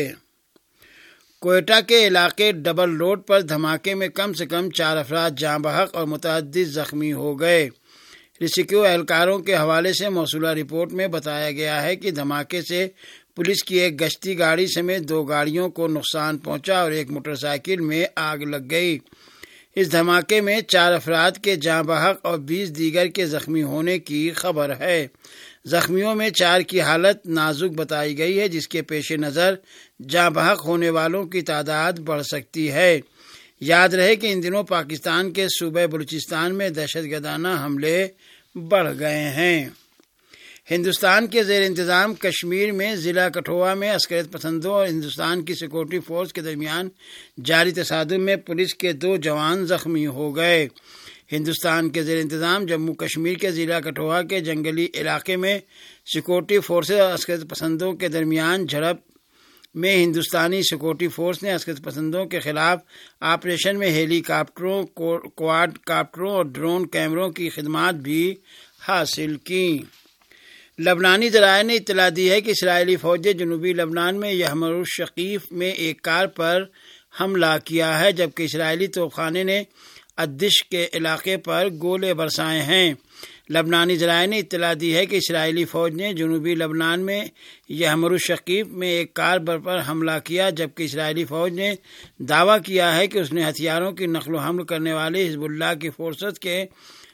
کوئٹہ کے علاقے ڈبل روڈ پر دھماکے میں کم سے کم 4 افراد جاں بحق اور متعدد زخمی ہو گئے۔ ریسکیو اہلکاروں کے حوالے سے موصولہ رپورٹ میں بتایا گیا ہے کہ دھماکے سے پولیس کی ایک گشتی گاڑی سمیت 2 گاڑیوں کو نقصان پہنچا اور ایک موٹر سائیکل میں آگ لگ گئی۔ اس دھماکے میں 4 افراد کے جاں بحق اور 20 دیگر کے زخمی ہونے کی خبر ہے۔ زخمیوں میں 4 کی حالت نازک بتائی گئی ہے، جس کے پیش نظر جاں بحق ہونے والوں کی تعداد بڑھ سکتی ہے۔ یاد رہے کہ ان دنوں پاکستان کے صوبہ بلوچستان میں دہشت گردانہ حملے بڑھ گئے ہیں۔ ہندوستان کے زیر انتظام کشمیر میں ضلع کٹھوعہ میں عسکریت پسندوں اور ہندوستان کی سیکورٹی فورس کے درمیان جاری تصادم میں پولیس کے 2 جوان زخمی ہو گئے۔ ہندوستان کے زیر انتظام جموں کشمیر کے ضلع کٹھوعہ کے جنگلی علاقے میں سیکورٹی فورسز اور عسکریت پسندوں کے درمیان جھڑپ میں ہندوستانی سیکورٹی فورس نے عسکریت پسندوں کے خلاف آپریشن میں ہیلی کاپٹروں، کواد کاپٹروں اور ڈرون کیمروں کی خدمات بھی حاصل کی۔ لبنانی ذرائع نے اطلاع دی ہے کہ اسرائیلی فوج نے جنوبی لبنان میں یحمر الشقیف میں ایک کار پر حملہ کیا ہے، جبکہ اسرائیلی توپخانے نے ادش کے علاقے پر گولے برسائے ہیں۔ لبنانی ذرائع نے اطلاع دی ہے کہ اسرائیلی فوج نے جنوبی لبنان میں یحمر الشقیف میں ایک کار پر حملہ کیا، جبکہ اسرائیلی فوج نے دعویٰ کیا ہے کہ اس نے ہتھیاروں کی نقل و حمل کرنے والے حزب اللہ کی فورسز کے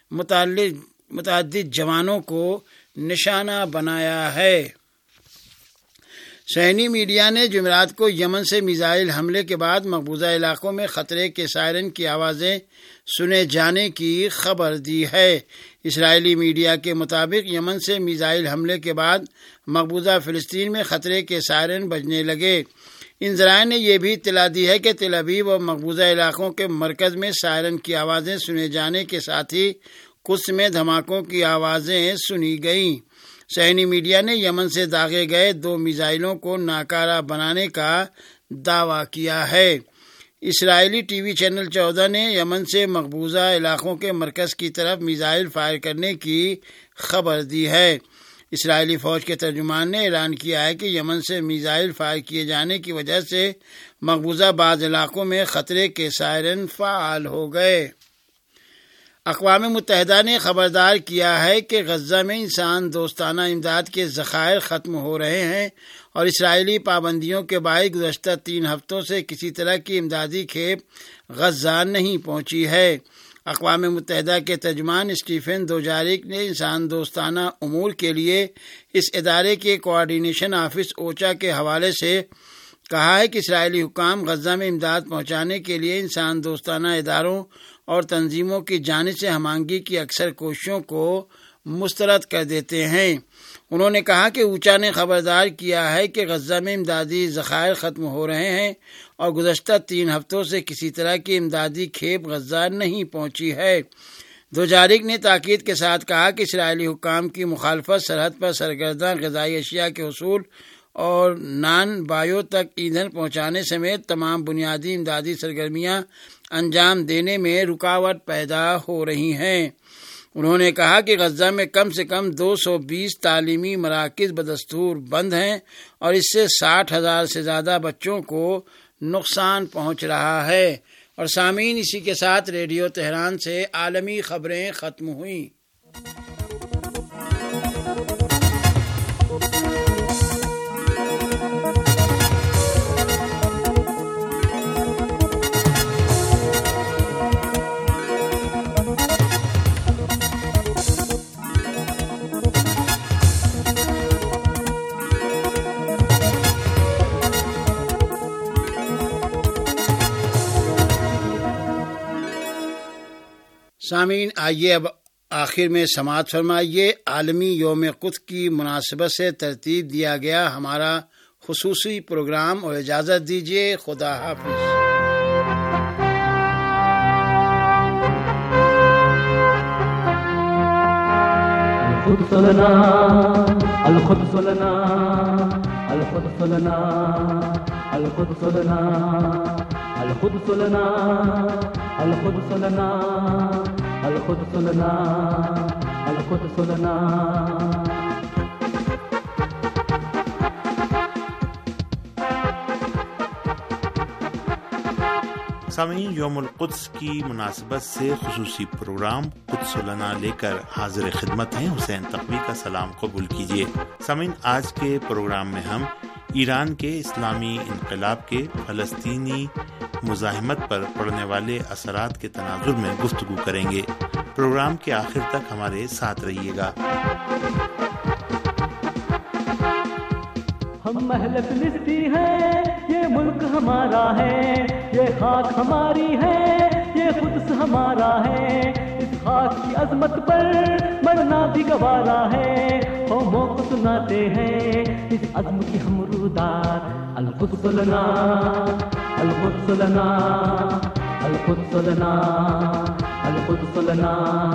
متعدد جوانوں کو نشانہ بنایا ہے۔ صہیونی میڈیا نے جمعرات کو یمن سے میزائل حملے کے بعد مقبوضہ علاقوں میں خطرے کے سائرن کی آوازیں سنے جانے کی خبر دی ہے۔ اسرائیلی میڈیا کے مطابق یمن سے میزائل حملے کے بعد مقبوضہ فلسطین میں خطرے کے سائرن بجنے لگے۔ ان ذرائع نے یہ بھی اطلاع دی ہے کہ تل ابیب اور مقبوضہ علاقوں کے مرکز میں سائرن کی آوازیں سنے جانے کے ساتھ ہی قدس میں دھماکوں کی آوازیں سنی گئیں۔ صہیونی میڈیا نے یمن سے داغے گئے 2 میزائلوں کو ناکارہ بنانے کا دعویٰ کیا ہے۔ اسرائیلی ٹی وی چینل 14 نے یمن سے مقبوضہ علاقوں کے مرکز کی طرف میزائل فائر کرنے کی خبر دی ہے۔ اسرائیلی فوج کے ترجمان نے اعلان کیا ہے کہ یمن سے میزائل فائر کیے جانے کی وجہ سے مقبوضہ بعض علاقوں میں خطرے کے سائرن فعال ہو گئے۔ اقوام متحدہ نے خبردار کیا ہے کہ غزہ میں انسان دوستانہ امداد کے ذخائر ختم ہو رہے ہیں اور اسرائیلی پابندیوں کے باعث گزشتہ 3 ہفتوں سے کسی طرح کی امدادی کھیپ غزہ نہیں پہنچی ہے۔ اقوام متحدہ کے ترجمان اسٹیفن دوجاریک نے انسان دوستانہ امور کے لیے اس ادارے کے کوآرڈینیشن آفس اوچا کے حوالے سے کہا ہے کہ اسرائیلی حکام غزہ میں امداد پہنچانے کے لیے انسان دوستانہ اداروں اور تنظیموں کی جانب سے ہم آہنگی کی اکثر کوششوں کو مسترد کر دیتے ہیں۔ انہوں نے کہا کہ اوچا نے خبردار کیا ہے کہ غزہ میں امدادی ذخائر ختم ہو رہے ہیں اور گزشتہ 3 ہفتوں سے کسی طرح کی امدادی کھیپ غزہ نہیں پہنچی ہے۔ دوجاریک نے تاکید کے ساتھ کہا کہ اسرائیلی حکام کی مخالفت سرحد پر سرگرداں غذائی اشیاء کے حصول اور نان بایو تک ایندھن پہنچانے سمیت تمام بنیادی امدادی سرگرمیاں انجام دینے میں رکاوٹ پیدا ہو رہی ہیں۔ انہوں نے کہا کہ غزہ میں کم سے کم 220 تعلیمی مراکز بدستور بند ہیں اور اس سے 60,000 سے زیادہ بچوں کو نقصان پہنچ رہا ہے۔ اور سامعین، اسی کے ساتھ ریڈیو تہران سے عالمی خبریں ختم ہوئیں۔ سامعین، آئیے اب آخر میں سماعت فرمائیے عالمی یوم قدس کی مناسبت سے ترتیب دیا گیا ہمارا خصوصی پروگرام، اور اجازت دیجیے، خدا حافظ۔ القدس لنا القدس لنا القدس لنا القدس لنا القدس لنا القدس لنا القدس لنا القدس لنا۔ سامعین، یوم القدس کی مناسبت سے خصوصی پروگرام قدس لنا لے کر حاضر خدمت ہیں۔ حسین تقوی کا سلام قبول کیجیے۔ سامعین، آج کے پروگرام میں ہم ایران کے اسلامی انقلاب کے فلسطینی مزاحمت پر پڑنے والے اثرات کے تناظر میں گفتگو کریں گے۔ پروگرام کے آخر تک ہمارے ساتھ رہیے گا۔ ہم اہل فلسطین ہیں، یہ ملک ہمارا ہے، یہ خاک ہماری ہے، یہ قدس ہمارا ہے، اس خاک کی عظمت پر مرنا بھی گوارا ہے، قوموں کو سناتے ہیں اس عزم کی ہم رودات۔ القدس لنا القدس لنا القدس لنا القدس لنا۔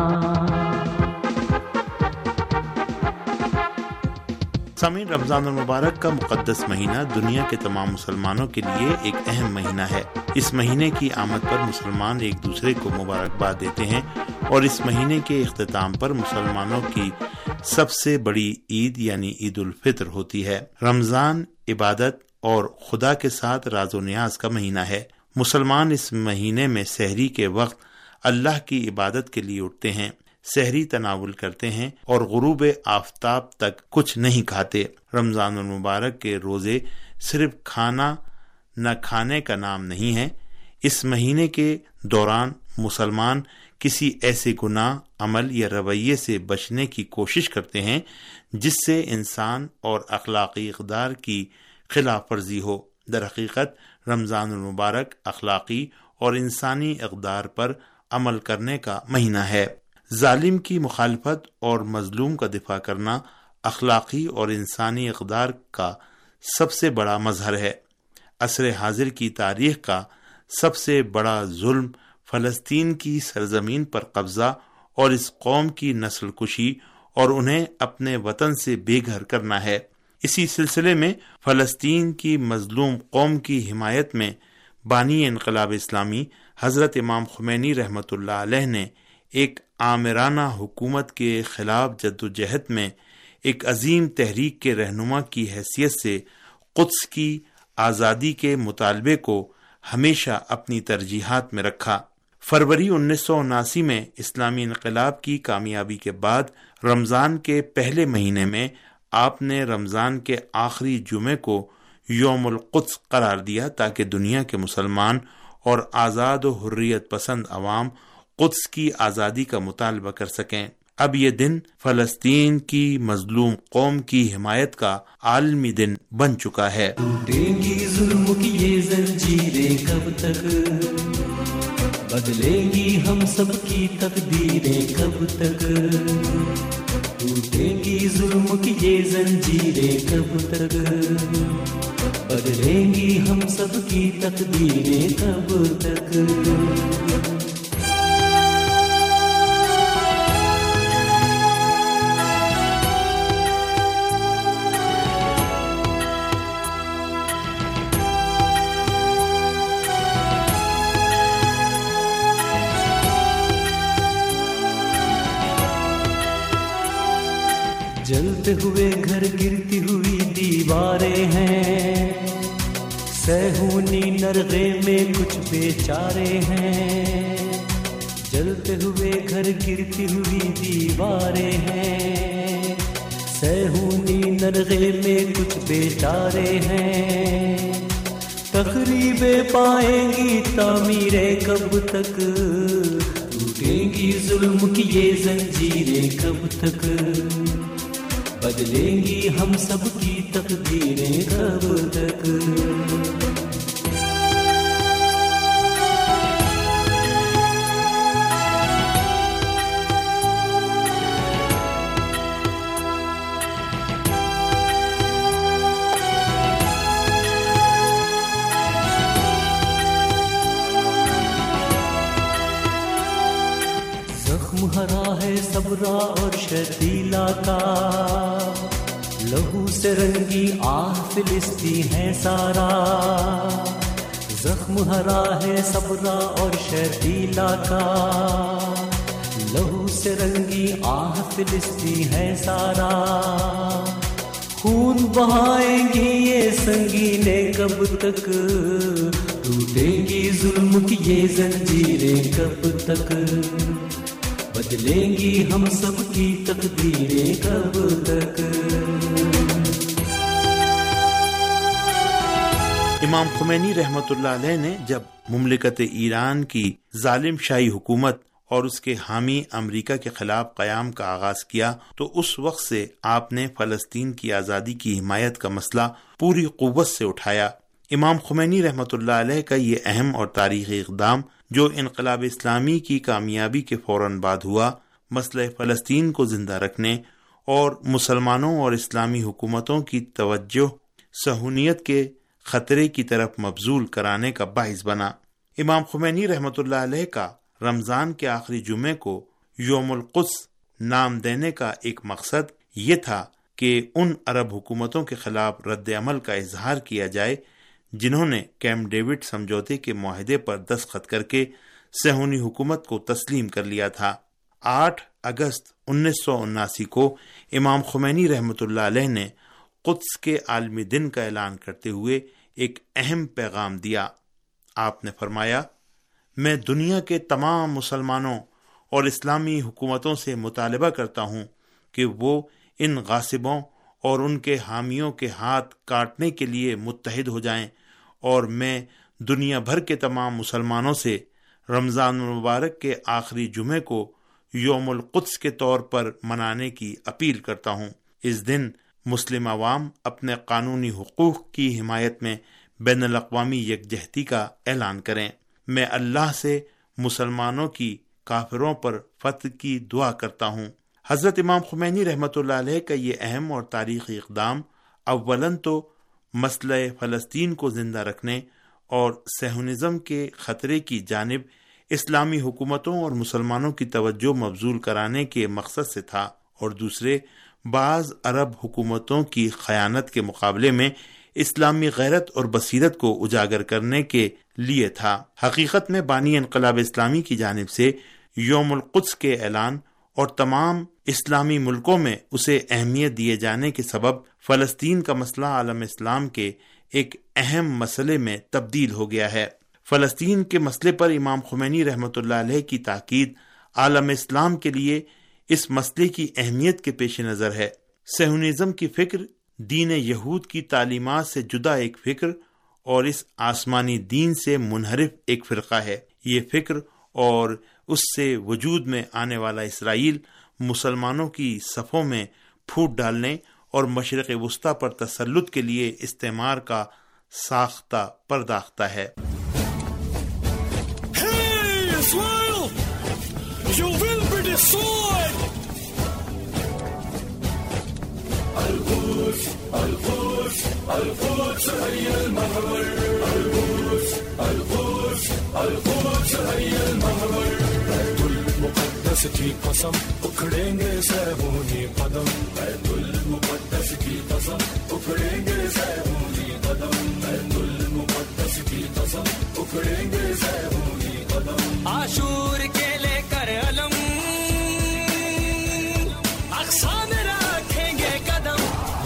سامعین، رمضان المبارک کا مقدس مہینہ دنیا کے تمام مسلمانوں کے لیے ایک اہم مہینہ ہے۔ اس مہینے کی آمد پر مسلمان ایک دوسرے کو مبارکباد دیتے ہیں، اور اس مہینے کے اختتام پر مسلمانوں کی سب سے بڑی عید یعنی عید الفطر ہوتی ہے۔ رمضان عبادت اور خدا کے ساتھ راز و نیاز کا مہینہ ہے۔ مسلمان اس مہینے میں سحری کے وقت اللہ کی عبادت کے لیے اٹھتے ہیں، سحری تناول کرتے ہیں اور غروب آفتاب تک کچھ نہیں کھاتے۔ رمضان المبارک کے روزے صرف کھانا نہ کھانے کا نام نہیں ہے۔ اس مہینے کے دوران مسلمان کسی ایسے گناہ، عمل یا رویے سے بچنے کی کوشش کرتے ہیں جس سے انسان اور اخلاقی اقدار کی خلاف ورزی ہو۔ در حقیقت رمضان المبارک اخلاقی اور انسانی اقدار پر عمل کرنے کا مہینہ ہے۔ ظالم کی مخالفت اور مظلوم کا دفاع کرنا اخلاقی اور انسانی اقدار کا سب سے بڑا مظہر ہے۔ عصر حاضر کی تاریخ کا سب سے بڑا ظلم فلسطین کی سرزمین پر قبضہ اور اس قوم کی نسل کشی اور انہیں اپنے وطن سے بے گھر کرنا ہے۔ اسی سلسلے میں فلسطین کی مظلوم قوم کی حمایت میں بانی انقلاب اسلامی حضرت امام خمینی رحمۃ اللہ علیہ نے ایک آمرانہ حکومت کے خلاف جدوجہد میں ایک عظیم تحریک کے رہنما کی حیثیت سے قدس کی آزادی کے مطالبے کو ہمیشہ اپنی ترجیحات میں رکھا۔ فروری 1979 میں اسلامی انقلاب کی کامیابی کے بعد رمضان کے پہلے مہینے میں آپ نے رمضان کے آخری جمعے کو یوم القدس قرار دیا تاکہ دنیا کے مسلمان اور آزاد و حریت پسند عوام قدس کی آزادی کا مطالبہ کر سکیں۔ اب یہ دن فلسطین کی مظلوم قوم کی حمایت کا عالمی دن بن چکا ہے۔ ٹوٹیں گی ظلم کی یہ زنجیریں کب تک، بدلیں گی ہم سب کی تقدیریں کب تک، ٹوٹیں گی ظلم کی یہ زنجیریں کب تک، بدلیں گی ہم سب کی تقدیریں کب تک۔ جلتے ہوئے گھر گرتی ہوئی دیواریں ہیں، سہونی نرغے میں کچھ بیچارے ہیں، جلتے ہوئے گھر گرتی ہوئی دیواریں ہیں، سہونی نرغے میں کچھ بیچارے ہیں، تقریبیں پائیں گی تعمیریں کب تک، ٹوٹیں گی ظلم کی یہ زنجیریں کب تک، بدلیں گی ہم سب کی تقدیریں کب تک۔ ہرا ہے صبرا اور شرطیلا کا، لہو سے رنگی آہ فلسطی ہے سارا، زخم ہرا ہے صبرا اور شرطیلا کا، لہو سے رنگی آہ فلسطی ہے سارا، خون بہائیں گی یہ سنگینیں کب تک، ٹوٹیں گی ظلم کی یہ زنجیریں کب تک، بدلیں گی ہم سب کی تقدیریں کب تک۔ امام خمینی رحمۃ اللہ علیہ نے جب مملکت ایران کی ظالم شاہی حکومت اور اس کے حامی امریکہ کے خلاف قیام کا آغاز کیا تو اس وقت سے آپ نے فلسطین کی آزادی کی حمایت کا مسئلہ پوری قوت سے اٹھایا۔ امام خمینی رحمۃ اللہ علیہ کا یہ اہم اور تاریخی اقدام جو انقلاب اسلامی کی کامیابی کے فوراً بعد ہوا، مسئلہ فلسطین کو زندہ رکھنے اور مسلمانوں اور اسلامی حکومتوں کی توجہ صہیونیت کے خطرے کی طرف مبذول کرانے کا باعث بنا۔ امام خمینی رحمۃ اللہ علیہ کا رمضان کے آخری جمعے کو یوم القدس نام دینے کا ایک مقصد یہ تھا کہ ان عرب حکومتوں کے خلاف رد عمل کا اظہار کیا جائے جنہوں نے کیمپ ڈیوڈ سمجھوتے کے معاہدے پر دستخط کر کے صہیونی حکومت کو تسلیم کر لیا تھا۔ 8 اگست 1979 کو امام خمینی رحمۃ اللہ علیہ نے قدس کے عالمی دن کا اعلان کرتے ہوئے ایک اہم پیغام دیا۔ آپ نے فرمایا، میں دنیا کے تمام مسلمانوں اور اسلامی حکومتوں سے مطالبہ کرتا ہوں کہ وہ ان غاصبوں اور ان کے حامیوں کے ہاتھ کاٹنے کے لیے متحد ہو جائیں، اور میں دنیا بھر کے تمام مسلمانوں سے رمضان المبارک کے آخری جمعے کو یوم القدس کے طور پر منانے کی اپیل کرتا ہوں۔ اس دن مسلم عوام اپنے قانونی حقوق کی حمایت میں بین الاقوامی یکجہتی کا اعلان کریں۔ میں اللہ سے مسلمانوں کی کافروں پر فتح کی دعا کرتا ہوں۔ حضرت امام خمینی رحمۃ اللہ علیہ کا یہ اہم اور تاریخی اقدام اولاً تو مسئلہ فلسطین کو زندہ رکھنے اور صہیونزم کے خطرے کی جانب اسلامی حکومتوں اور مسلمانوں کی توجہ مبذول کرانے کے مقصد سے تھا، اور دوسرے بعض عرب حکومتوں کی خیانت کے مقابلے میں اسلامی غیرت اور بصیرت کو اجاگر کرنے کے لیے تھا۔ حقیقت میں بانی انقلاب اسلامی کی جانب سے یوم القدس کے اعلان اور تمام اسلامی ملکوں میں اسے اہمیت دیے جانے کے سبب فلسطین کا مسئلہ عالم اسلام کے ایک اہم مسئلے میں تبدیل ہو گیا ہے۔ فلسطین کے مسئلے پر امام خمینی رحمۃ اللہ علیہ کی تاکید عالم اسلام کے لیے اس مسئلے کی اہمیت کے پیش نظر ہے۔ صہیونزم کی فکر دین یہود کی تعلیمات سے جدا ایک فکر اور اس آسمانی دین سے منحرف ایک فرقہ ہے۔ یہ فکر اور اس سے وجود میں آنے والا اسرائیل مسلمانوں کی صفوں میں پھوٹ ڈالنے اور مشرق وسطی پر تسلط کے لیے استعمار کا ساختہ پرداختہ ہے۔ Hey, Israel! You will be destroyed! القدس القدس القدس هي المحور القدس القدس القدس هي المحور بیت المقدس کی قسم اکھڑیں گے صہیونی قدم بیت المقدس کی قسم اکھڑیں گے صہیونی قدم بیت المقدس کی قسم اکھڑیں گے صہیونی قدم عاشور کے لے کر علم اقصی میں رکھیں گے قدم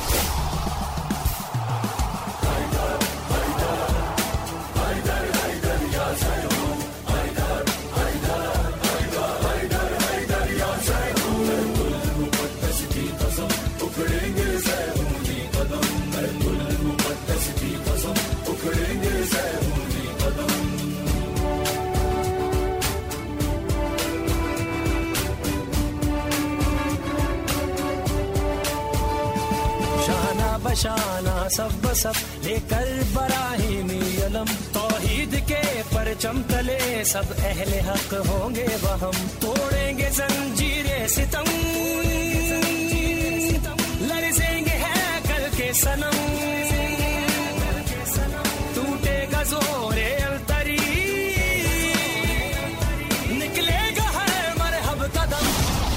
بشانہ سب بسب لے کر براہیمی علم توحید کے پرچم تلے سب اہل حق ہوں گے وہم توڑیں گے زنجیریں ستم لرزیں گے ہیکل کے صنم ٹوٹے گا زور التری نکلے گا ہر مرحب قدم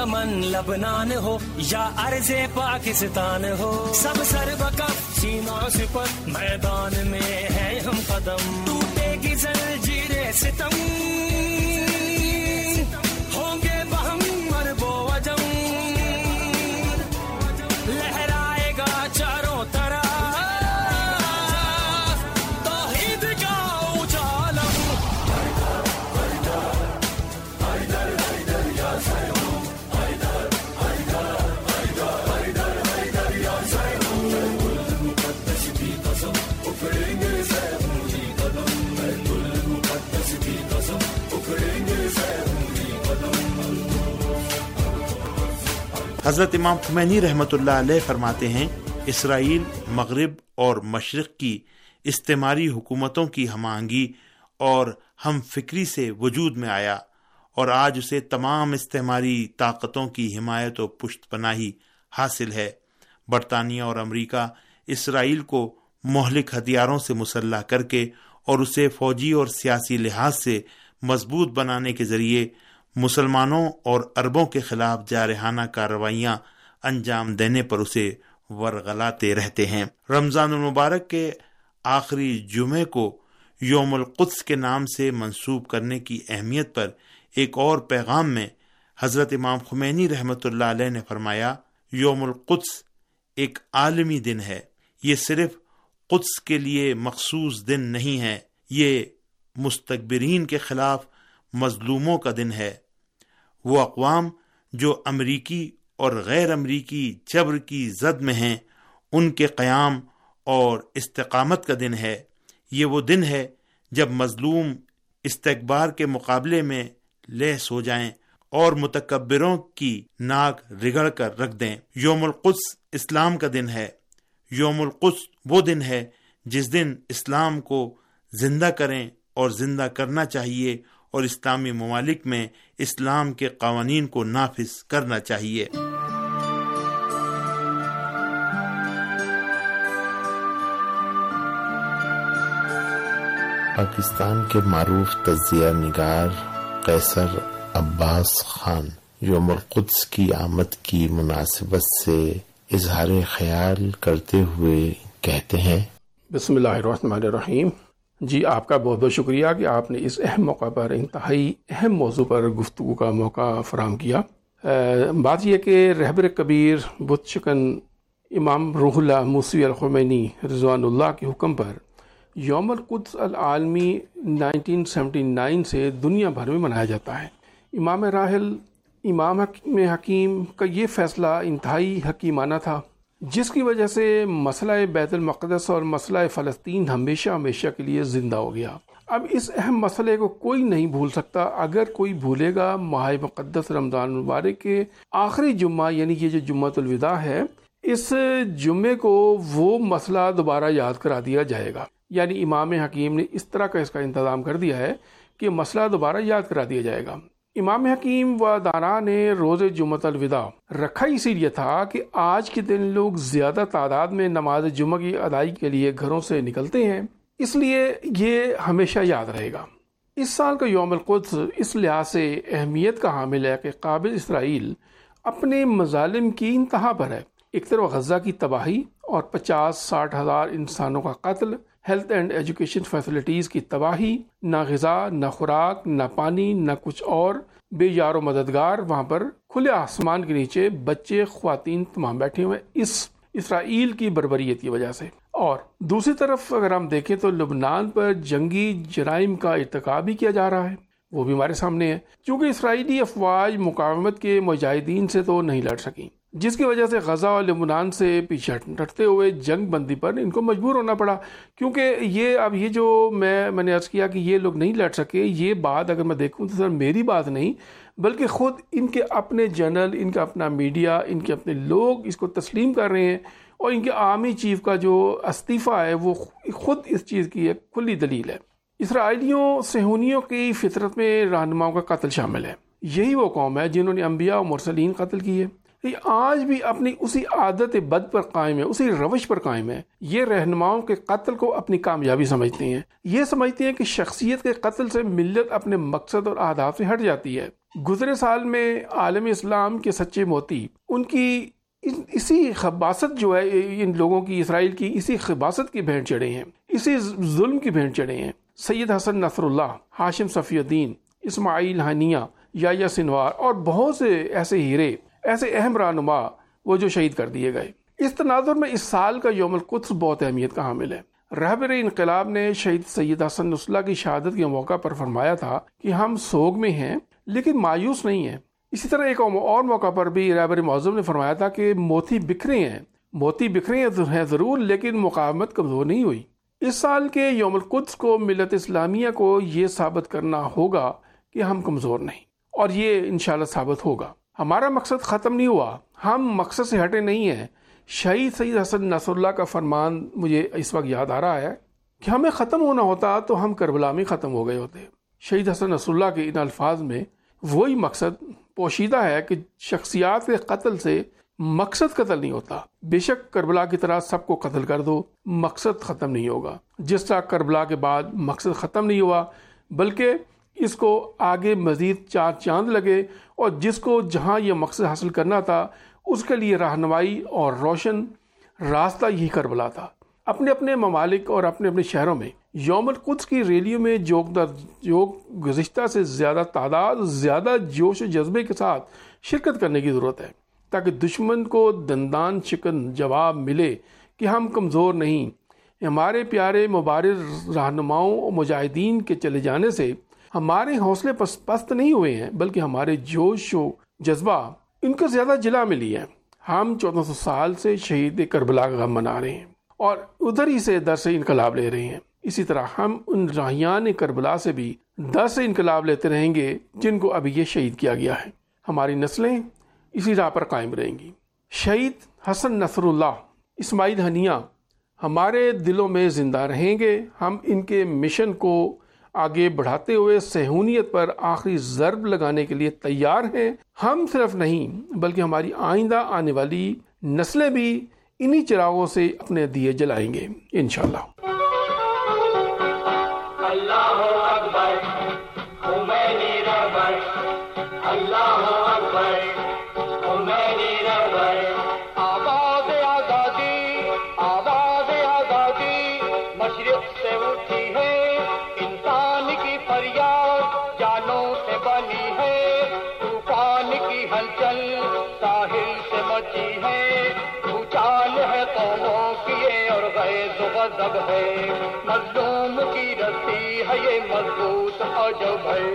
یمن لبنان ہو یا عرض پاکستان ہو، سب سر بکف سینہ سپر میدان میں ہے ہم قدم، ٹوٹے گی زنجیریں ستم، ہوں گے بہم مرب و عجم، لہرائے گا چاروں طرف توحید کا اونچا علم۔ حضرت امام خمینی رحمۃ اللہ علیہ فرماتے ہیں، اسرائیل مغرب اور مشرق کی استعماری حکومتوں کی ہم آہنگی اور ہم فکری سے وجود میں آیا، اور آج اسے تمام استعماری طاقتوں کی حمایت و پشت پناہی حاصل ہے۔ برطانیہ اور امریکہ اسرائیل کو مہلک ہتھیاروں سے مسلح کر کے اور اسے فوجی اور سیاسی لحاظ سے مضبوط بنانے کے ذریعے مسلمانوں اور عربوں کے خلاف جارحانہ کارروائیاں انجام دینے پر اسے ورغلاتے رہتے ہیں۔ رمضان المبارک کے آخری جمعے کو یوم القدس کے نام سے منسوب کرنے کی اہمیت پر ایک اور پیغام میں حضرت امام خمینی رحمۃ اللہ علیہ نے فرمایا، یوم القدس ایک عالمی دن ہے، یہ صرف قدس کے لیے مخصوص دن نہیں ہے، یہ مستکبرین کے خلاف مظلوموں کا دن ہے، وہ اقوام جو امریکی اور غیر امریکی جبر کی زد میں ہیں ان کے قیام اور استقامت کا دن ہے، یہ وہ دن ہے جب مظلوم استکبار کے مقابلے میں لیس ہو جائیں اور متکبروں کی ناک رگڑ کر رکھ دیں۔ یوم القدس اسلام کا دن ہے، یوم القدس وہ دن ہے جس دن اسلام کو زندہ کریں اور زندہ کرنا چاہیے اور اسلامی ممالک میں اسلام کے قوانین کو نافذ کرنا چاہیے۔ پاکستان کے معروف تجزیہ نگار قیصر عباس خان یوم القدس کی آمد کی مناسبت سے اظہار خیال کرتے ہوئے کہتے ہیں، بسم اللہ الرحمن الرحیم۔ جی آپ کا بہت بہت شکریہ کہ آپ نے اس اہم موقع پر انتہائی اہم موضوع پر گفتگو کا موقع فراہم کیا۔ بات یہ کہ رہبر کبیر بت شکن امام روح اللہ موسوی الخمینی رضوان اللہ کے حکم پر یوم القدس العالمی 1979 سے دنیا بھر میں منایا جاتا ہے۔ امام راحل امام حکیم کا یہ فیصلہ انتہائی حکیمانہ تھا، جس کی وجہ سے مسئلہ بیت المقدس اور مسئلہ فلسطین ہمیشہ ہمیشہ کے لیے زندہ ہو گیا۔ اب اس اہم مسئلے کو کوئی نہیں بھول سکتا۔ اگر کوئی بھولے گا ماہ مقدس رمضان المبارک کے آخری جمعہ، یعنی یہ جو جمعۃ الوداع ہے، اس جمعے کو وہ مسئلہ دوبارہ یاد کرا دیا جائے گا۔ یعنی امام حکیم نے اس طرح کا اس کا انتظام کر دیا ہے کہ مسئلہ دوبارہ یاد کرا دیا جائے گا۔ امام حکیم و دانا نے روز جمعۃ الوداع رکھا اسی لیے تھا کہ آج کے دن لوگ زیادہ تعداد میں نماز جمعہ کی ادائیگی کے لیے گھروں سے نکلتے ہیں، اس لیے یہ ہمیشہ یاد رہے گا۔ اس سال کا یوم القدس اس لحاظ سے اہمیت کا حامل ہے کہ قابل اسرائیل اپنے مظالم کی انتہا پر ہے۔ ایک طرف غزہ کی تباہی اور 50-60 ہزار انسانوں کا قتل، ہیلتھ اینڈ ایجوکیشن فیسلٹیز کی تباہی، نہ غذا، نہ خوراک، نہ پانی، نہ کچھ اور، بے یار و مددگار، وہاں پر کھلے آسمان کے نیچے بچے خواتین تمام بیٹھے ہوئے اس اسرائیل کی بربریت کی وجہ سے۔ اور دوسری طرف اگر ہم دیکھیں تو لبنان پر جنگی جرائم کا ارتکاب بھی کیا جا رہا ہے، وہ بھی ہمارے سامنے ہے، کیونکہ اسرائیلی افواج مقاومت کے مجاہدین سے تو نہیں لڑ سکیں، جس کی وجہ سے غزہ اور لبنان سے پیچھے ہٹتے ہوئے جنگ بندی پر ان کو مجبور ہونا پڑا، کیونکہ یہ جو میں نے عرض کیا کہ یہ لوگ نہیں لڑ سکے، یہ بات اگر میں دیکھوں تو سر میری بات نہیں بلکہ خود ان کے اپنے جنرل، ان کا اپنا میڈیا، ان کے اپنے لوگ اس کو تسلیم کر رہے ہیں، اور ان کے آرمی چیف کا جو استعفیٰ ہے وہ خود اس چیز کی ایک کھلی دلیل ہے۔ اسرائیلیوں صہیونیوں کی فطرت میں رہنماؤں کا قتل شامل ہے۔ یہی وہ قوم ہے جنہوں نے انبیاء و مرسلین قتل کیے، یہ آج بھی اپنی اسی عادت بد پر قائم ہے، اسی روش پر قائم ہے۔ یہ رہنماؤں کے قتل کو اپنی کامیابی سمجھتے ہیں، یہ سمجھتے ہیں کہ شخصیت کے قتل سے ملت اپنے مقصد اور اہداف سے ہٹ جاتی ہے۔ گزرے سال میں عالم اسلام کے سچے موتی ان کی اسی خباثت جو ہے، ان لوگوں کی، اسرائیل کی اسی خباثت کی بھینٹ چڑھے ہیں، اسی ظلم کی بھینٹ چڑھے ہیں۔ سید حسن نصر اللہ، ہاشم صفی الدین، اسماعیل ہانیہ، یا سنوار اور بہت سے ایسے ہیرے، ایسے اہم رہنما وہ جو شہید کر دیے گئے۔ اس تناظر میں اس سال کا یوم القدس بہت اہمیت کا حامل ہے۔ رہبر انقلاب نے شہید سید حسن نصر اللہ کی شہادت کے موقع پر فرمایا تھا کہ ہم سوگ میں ہیں لیکن مایوس نہیں ہیں۔ اسی طرح ایک اور موقع پر بھی رہبر معظم نے فرمایا تھا کہ موتی بکھرے ہیں ضرور لیکن مقاومت کمزور نہیں ہوئی۔ اس سال کے یوم القدس کو ملت اسلامیہ کو یہ ثابت کرنا ہوگا کہ ہم کمزور نہیں، اور یہ انشاءاللہ ثابت ہوگا۔ ہمارا مقصد ختم نہیں ہوا، ہم مقصد سے ہٹے نہیں ہیں۔ شہید سید حسن نصر اللہ کا فرمان مجھے اس وقت یاد آ رہا ہے کہ ہمیں ختم ہونا ہوتا تو ہم کربلا میں ختم ہو گئے ہوتے۔ شہید حسن نصر اللہ کے ان الفاظ میں وہی مقصد پوشیدہ ہے کہ شخصیات کے قتل سے مقصد قتل نہیں ہوتا۔ بے شک کربلا کی طرح سب کو قتل کر دو، مقصد ختم نہیں ہوگا۔ جس طرح کربلا کے بعد مقصد ختم نہیں ہوا بلکہ اس کو آگے مزید 4 چاند لگے، اور جس کو جہاں یہ مقصد حاصل کرنا تھا اس کے لیے رہنمائی اور روشن راستہ یہی کربلا تھا۔ اپنے اپنے ممالک اور اپنے اپنے شہروں میں یوم القدس کی ریلیوں میں جوگ در جوگ گزشتہ سے زیادہ تعداد، زیادہ جوش و جذبے کے ساتھ شرکت کرنے کی ضرورت ہے، تاکہ دشمن کو دندان شکن جواب ملے کہ ہم کمزور نہیں۔ ہمارے پیارے مبارز رہنماؤں اور مجاہدین کے چلے جانے سے ہمارے حوصلے پست نہیں ہوئے ہیں، بلکہ ہمارے جوش و جذبہ ان کو زیادہ جلا ملی ہے۔ ہم 1400 سال سے شہید کربلا کا غم منا رہے ہیں اور ادھر ہی سے درس انقلاب لے رہے ہیں۔ اسی طرح ہم ان راہیان کربلا سے بھی درس انقلاب لیتے رہیں گے جن کو ابھی یہ شہید کیا گیا ہے۔ ہماری نسلیں اسی راہ پر قائم رہیں گی۔ شہید حسن نصر اللہ، اسماعیل ہانیہ ہمارے دلوں میں زندہ رہیں گے۔ ہم ان کے مشن کو آگے بڑھاتے ہوئے صہیونیت پر آخری ضرب لگانے کے لیے تیار ہیں۔ ہم صرف نہیں بلکہ ہماری آئندہ آنے والی نسلیں بھی انہی چراغوں سے اپنے دیے جلائیں گے انشاءاللہ۔ اللہ اکبر خمینی رہبر، اللہ اکبر خمینی رہبر، آواز آزادی، آواز آزادی مشرق سے اٹھی ہے، انسان کی فریاد جانوں سے بنی ہے، طوفان کی ہلچل ساحل سے مچی ہے، بھوچال ہے قوموں کی اور غیظ و غضب ہے، مظلوم کی رسی ہے یہ مضبوط عجب ہے۔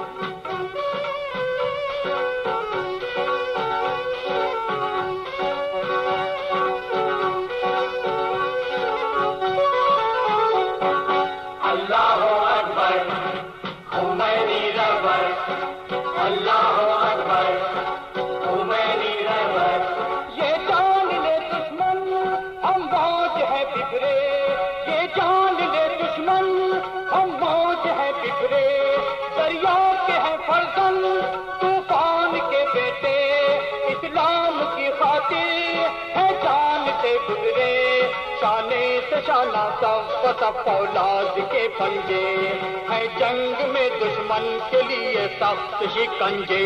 اللہ اکبر خمینی رہبر، اللہ اکبر خمینی رہبر، یہ جان لے دشمن ہم موج ہے بکھرے، یہ جان لے دشمن ہم موج ہے بکھرے، دریا کے ہیں فرزند طوفان کے بیٹے، اسلام کی خاطر ہے جان سے گزرے، شانے سے شانہ سب اولاد کے پنجے، ہے جنگ میں دشمن کے لیے سخت شکنجے۔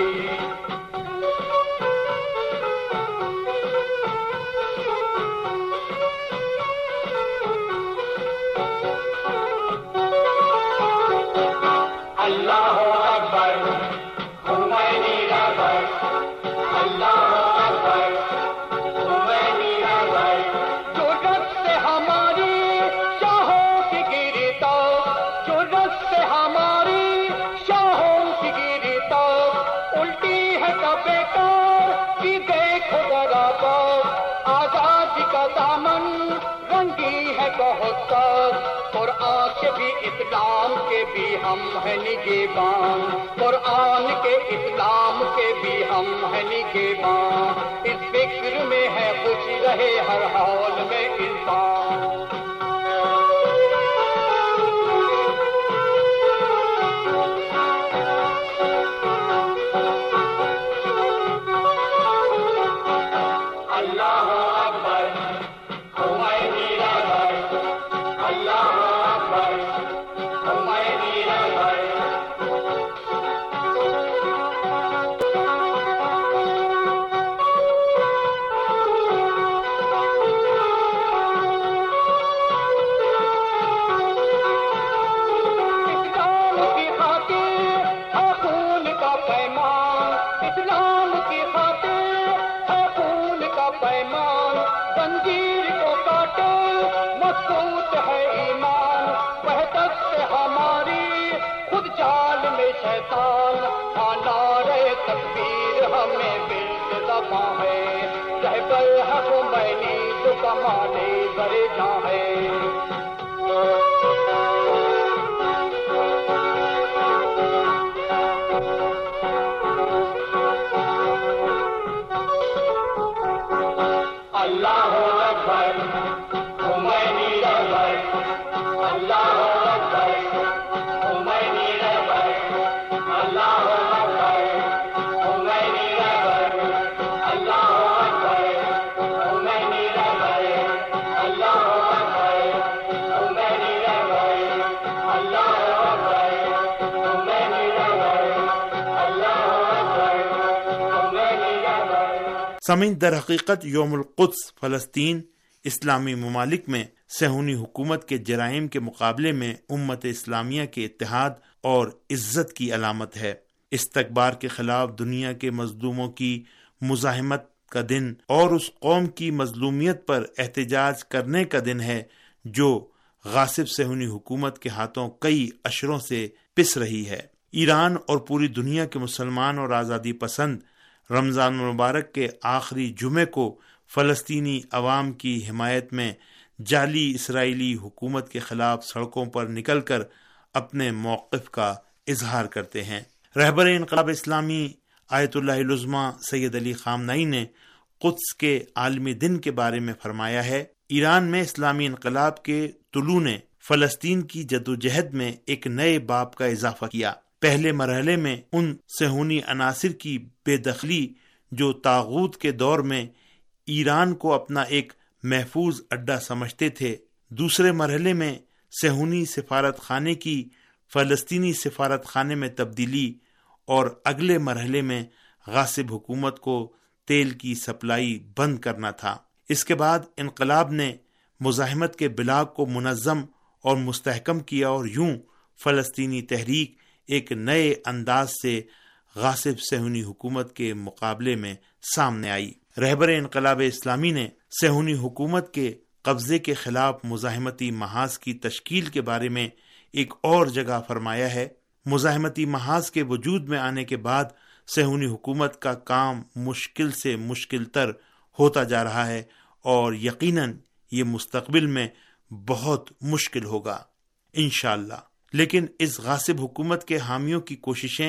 اللہ اکبر خمینی رہبر، اللہ اکبر خمینی رہبر، جو رت سے ہماری شاہوں کی گری تو، جو رت سے ہماری شاہوں کی گری تو، الٹی ہے کب بیکار کی دیکھو ذرا بات، آزادی کا دامن رنگی ہے بہت سخت، قرآن کے بھی اسلام کے بھی ہم ہیں نگہبان، قرآن کے اسلام کے بھی ہم ہیں نگہبان، اس فکر میں ہے خوش رہے ہر حال میں انسان۔ اللہ اکبر خمینی رہبر، اللہ اکبر خمینی رہبر، پیمان زنجیر کو کاٹے مضبوط ہے ایمان وحدت سے ہماری خود جال میں شیطان نعرہ تکبیر ہمیں بالکل زباں ہے رہبر حق مینی تو کمانے زرے جاں ہے سامعین، در حقیقت یوم القدس فلسطین اسلامی ممالک میں صہیونی حکومت کے جرائم کے مقابلے میں امت اسلامیہ کے اتحاد اور عزت کی علامت ہے۔ استکبار کے خلاف دنیا کے مظلوموں کی مزاحمت کا دن اور اس قوم کی مظلومیت پر احتجاج کرنے کا دن ہے جو غاصب صہیونی حکومت کے ہاتھوں کئی اشروں سے پس رہی ہے۔ ایران اور پوری دنیا کے مسلمان اور آزادی پسند رمضان المبارک کے آخری جمعے کو فلسطینی عوام کی حمایت میں جعلی اسرائیلی حکومت کے خلاف سڑکوں پر نکل کر اپنے موقف کا اظہار کرتے ہیں۔ رہبر انقلاب اسلامی آیت اللہ العظمیٰ سید علی خامنہئی نے قدس کے عالمی دن کے بارے میں فرمایا ہے، ایران میں اسلامی انقلاب کے طلوع نے فلسطین کی جدوجہد میں ایک نئے باب کا اضافہ کیا۔ پہلے مرحلے میں ان صہیونی عناصر کی بے دخلی جو طاغوت کے دور میں ایران کو اپنا ایک محفوظ اڈا سمجھتے تھے، دوسرے مرحلے میں صہیونی سفارت خانے کی فلسطینی سفارت خانے میں تبدیلی اور اگلے مرحلے میں غاصب حکومت کو تیل کی سپلائی بند کرنا تھا۔ اس کے بعد انقلاب نے مزاحمت کے بلاگ کو منظم اور مستحکم کیا اور یوں فلسطینی تحریک ایک نئے انداز سے غاصب صہیونی حکومت کے مقابلے میں سامنے آئی۔ رہبر انقلاب اسلامی نے صہیونی حکومت کے قبضے کے خلاف مزاحمتی محاذ کی تشکیل کے بارے میں ایک اور جگہ فرمایا ہے، مزاحمتی محاذ کے وجود میں آنے کے بعد صہیونی حکومت کا کام مشکل سے مشکل تر ہوتا جا رہا ہے اور یقیناً یہ مستقبل میں بہت مشکل ہوگا انشاءاللہ۔ لیکن اس غاصب حکومت کے حامیوں کی کوششیں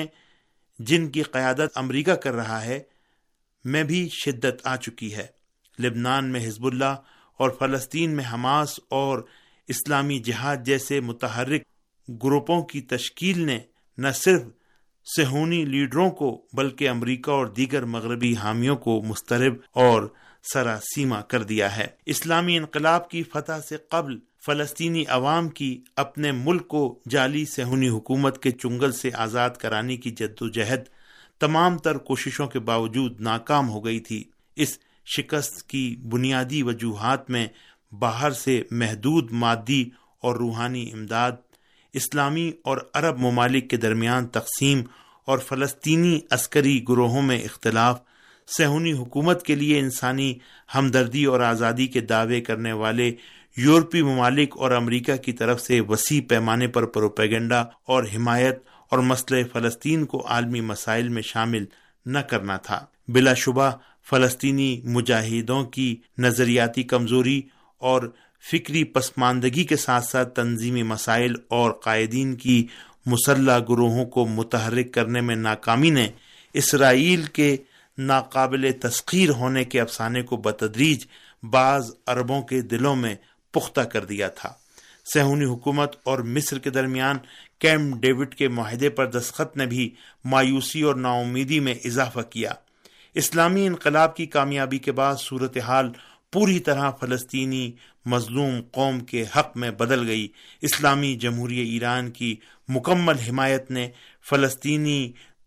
جن کی قیادت امریکہ کر رہا ہے میں بھی شدت آ چکی ہے۔ لبنان میں حزب اللہ اور فلسطین میں حماس اور اسلامی جہاد جیسے متحرک گروپوں کی تشکیل نے نہ صرف صہیونی لیڈروں کو بلکہ امریکہ اور دیگر مغربی حامیوں کو مضطرب اور سراسیمہ کر دیا ہے۔ اسلامی انقلاب کی فتح سے قبل فلسطینی عوام کی اپنے ملک کو جعلی صہیونی حکومت کے چنگل سے آزاد کرانے کی جدوجہد تمام تر کوششوں کے باوجود ناکام ہو گئی تھی۔ اس شکست کی بنیادی وجوہات میں باہر سے محدود مادی اور روحانی امداد، اسلامی اور عرب ممالک کے درمیان تقسیم اور فلسطینی عسکری گروہوں میں اختلاف، صہیونی حکومت کے لیے انسانی ہمدردی اور آزادی کے دعوے کرنے والے یورپی ممالک اور امریکہ کی طرف سے وسیع پیمانے پر پروپیگنڈا اور حمایت اور مسئلہ فلسطین کو عالمی مسائل میں شامل نہ کرنا تھا۔ بلا شبہ فلسطینی مجاہدوں کی نظریاتی کمزوری اور فکری پسماندگی کے ساتھ ساتھ تنظیمی مسائل اور قائدین کی مسلح گروہوں کو متحرک کرنے میں ناکامی نے اسرائیل کے ناقابل تسخیر ہونے کے افسانے کو بتدریج بعض عربوں کے دلوں میں پختہ کر دیا تھا۔ صہیونی حکومت اور مصر کے درمیان کیمپ ڈیوڈ کے معاہدے پر دستخط نے بھی مایوسی اور ناامیدی میں اضافہ کیا۔ اسلامی انقلاب کی کامیابی کے بعد صورتحال پوری طرح فلسطینی مظلوم قوم کے حق میں بدل گئی۔ اسلامی جمہوریہ ایران کی مکمل حمایت نے فلسطینی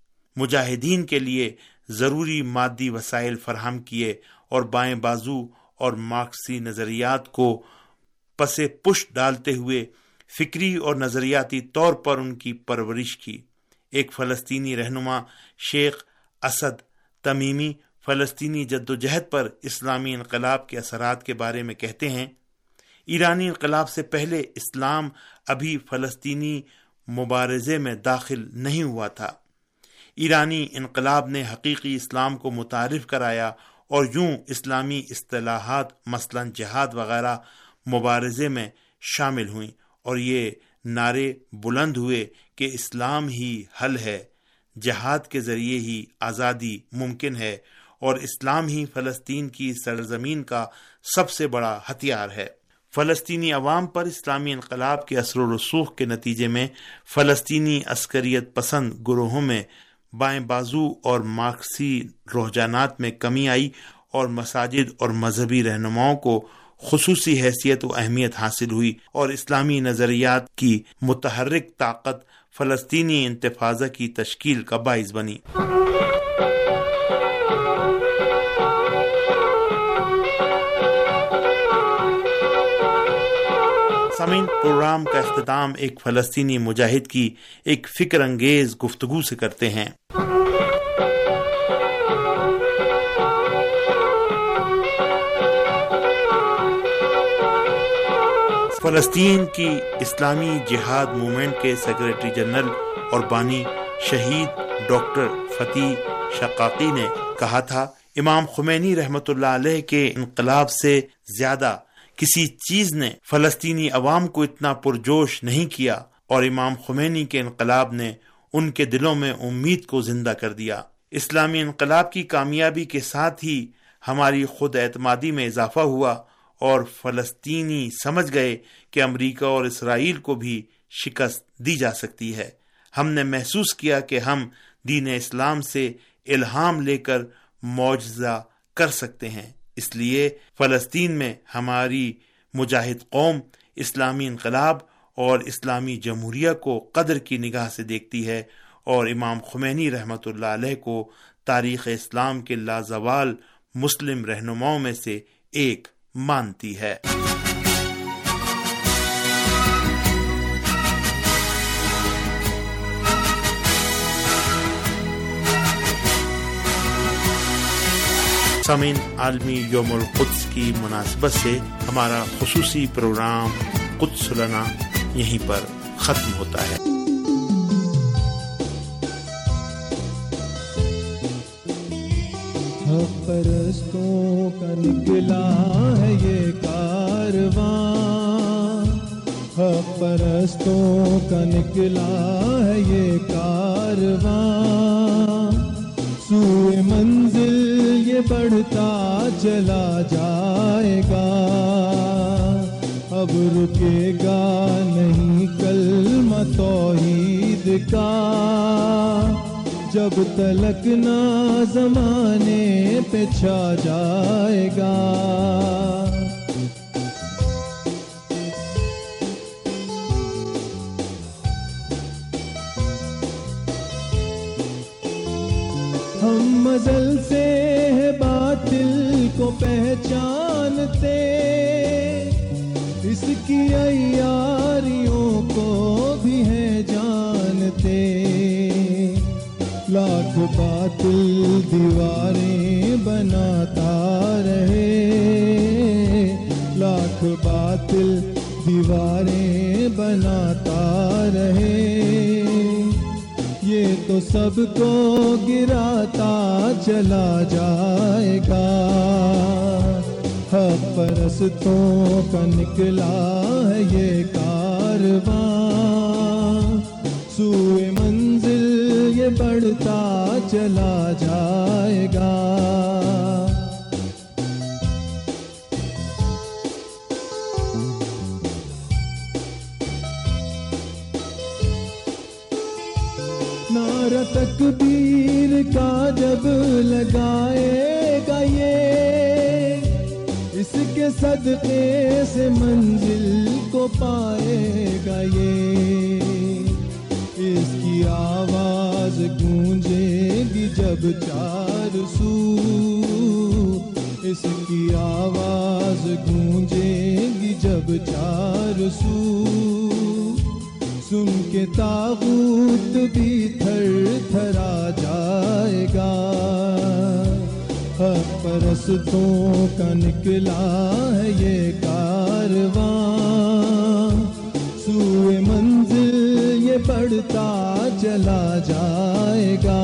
مجاہدین کے لیے ضروری مادی وسائل فراہم کیے اور بائیں بازو اور مارکسی نظریات کو پس پشت ڈالتے ہوئے فکری اور نظریاتی طور پر ان کی پرورش کی۔ ایک فلسطینی رہنما شیخ اسد تمیمی فلسطینی جدوجہد پر اسلامی انقلاب کے اثرات کے بارے میں کہتے ہیں، ایرانی انقلاب سے پہلے اسلام ابھی فلسطینی مبارزے میں داخل نہیں ہوا تھا۔ ایرانی انقلاب نے حقیقی اسلام کو متعارف کرایا اور یوں اسلامی اصطلاحات مثلا جہاد وغیرہ مبارزے میں شامل ہوئیں، اور یہ نعرے بلند ہوئے کہ اسلام ہی حل ہے، جہاد کے ذریعے ہی آزادی ممکن ہے، اور اسلام ہی فلسطین کی سرزمین کا سب سے بڑا ہتھیار ہے۔ فلسطینی عوام پر اسلامی انقلاب کے اثر و رسوخ کے نتیجے میں فلسطینی عسکریت پسند گروہوں میں بائیں بازو اور مارکسی رجحانات میں کمی آئی، اور مساجد اور مذہبی رہنماؤں کو خصوصی حیثیت و اہمیت حاصل ہوئی، اور اسلامی نظریات کی متحرک طاقت فلسطینی انتفاضہ کی تشکیل کا باعث بنی۔ سامعین، پروگرام کا اختتام ایک فلسطینی مجاہد کی ایک فکر انگیز گفتگو سے کرتے ہیں۔ فلسطین کی اسلامی جہاد موومنٹ کے سیکریٹری جنرل اور بانی شہید ڈاکٹر فتح شقاقی نے کہا تھا، امام خمینی رحمۃ اللہ علیہ کے انقلاب سے زیادہ کسی چیز نے فلسطینی عوام کو اتنا پرجوش نہیں کیا، اور امام خمینی کے انقلاب نے ان کے دلوں میں امید کو زندہ کر دیا۔ اسلامی انقلاب کی کامیابی کے ساتھ ہی ہماری خود اعتمادی میں اضافہ ہوا، اور فلسطینی سمجھ گئے کہ امریکہ اور اسرائیل کو بھی شکست دی جا سکتی ہے۔ ہم نے محسوس کیا کہ ہم دین اسلام سے الہام لے کر معجزہ کر سکتے ہیں۔ اس لیے فلسطین میں ہماری مجاہد قوم اسلامی انقلاب اور اسلامی جمہوریہ کو قدر کی نگاہ سے دیکھتی ہے، اور امام خمینی رحمۃ اللہ علیہ کو تاریخ اسلام کے لازوال مسلم رہنماؤں میں سے ایک مانتی ہے۔ سامعین، عالمی یوم القدس کی مناسبت سے ہمارا خصوصی پروگرام قدس لنا یہیں پر ختم ہوتا ہے۔ حق پرستوں کا نکلا ہے یہ کارواں، حق پرستوں کا نکلا ہے یہ کارواں، سوئے منزل یہ بڑھتا چلا جائے گا، اب رکے گا نہیں کلمہ توحید کا، جب تلک نہ زمانے پہ چھا جائے گا۔ ہم ازل سے ہے باطل کو پہچانتے، اس کی عیاریوں کو بھی ہے جانتے، لاکھ باطل دیواریں بناتا رہے، لاکھ باطل دیواریں بناتا رہے، یہ تو سب کو گراتا چلا جائے گا، حق پرستوں کا نکلا ہے یہ کارواں، سوئے منزل یہ بڑھتا چلا جائے گا۔ نعرہ تکبیر کا جب لگائے گا یہ، اس کے صدقے سے منزل کو پائے گا یہ، اس کی آواز گونجے گی جب چار سو، اس کی آواز گونجے گی جب چار سو، سن کے طاغوت بھی تھر تھرا جائے گا، حق پرستوں کا نکلا ہے یہ کارواں، سوئے منزل یہ بڑھتا چلا جائے گا۔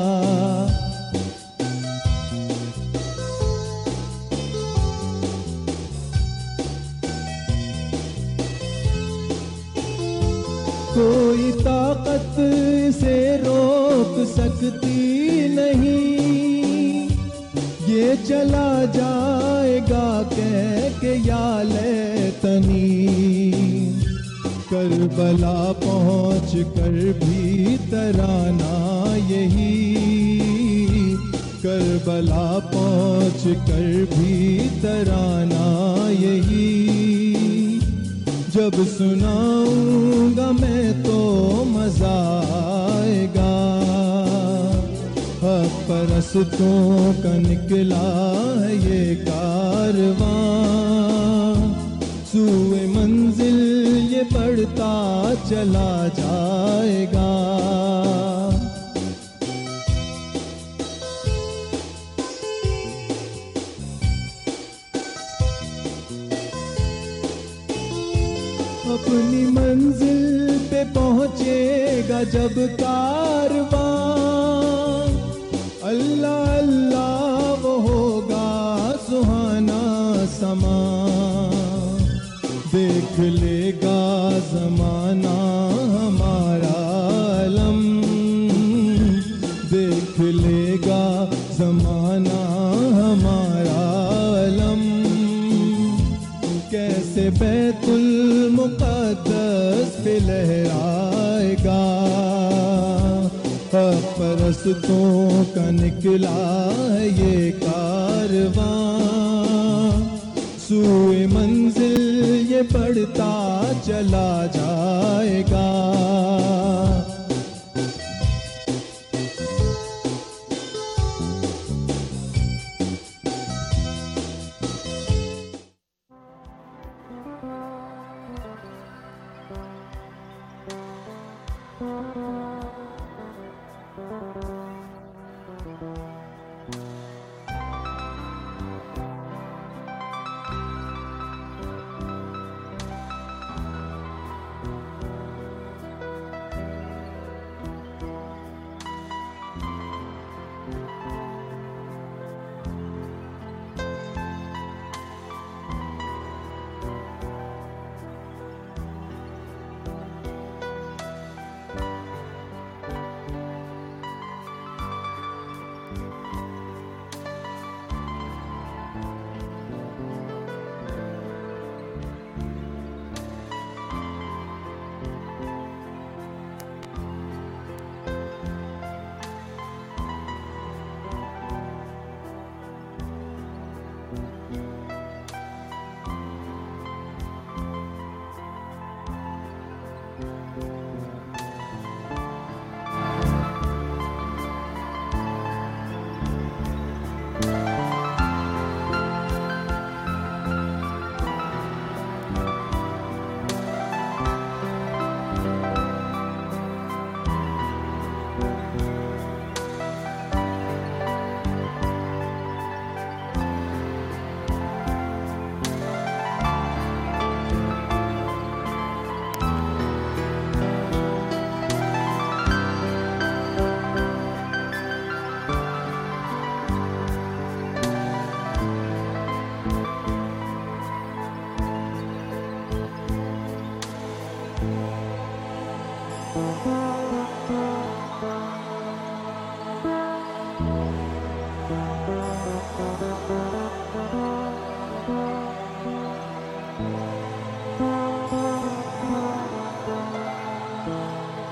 کوئی طاقت اسے روک سکتی نہیں، یہ چلا جائے گا کہہ کے یا لیتنی، کربلا پہنچ کر بھی ترانہ یہی، کربلا پہنچ کر بھی ترانہ یہی، جب سناؤں گا میں تو مزہ آئے گا۔ حق پرستوں کا نکلا ہے یہ کارواں، سوئے منزل یہ بڑھتا چلا جائے گا۔ اپنی منزل پہ پہنچے گا جب کارواں، اللہ اللہ وہ ہوگا سہانا سما، دیکھ لے گا زمانہ ہمارا علم، دیکھ لے گا زمانہ ہمارا علم، کیسے بیت المقدس پہ لہرائے گا۔ حق پرستوں کا نکلا ہے یہ کارواں، سوئے منزل یہ بڑھتا چلا جائے گا۔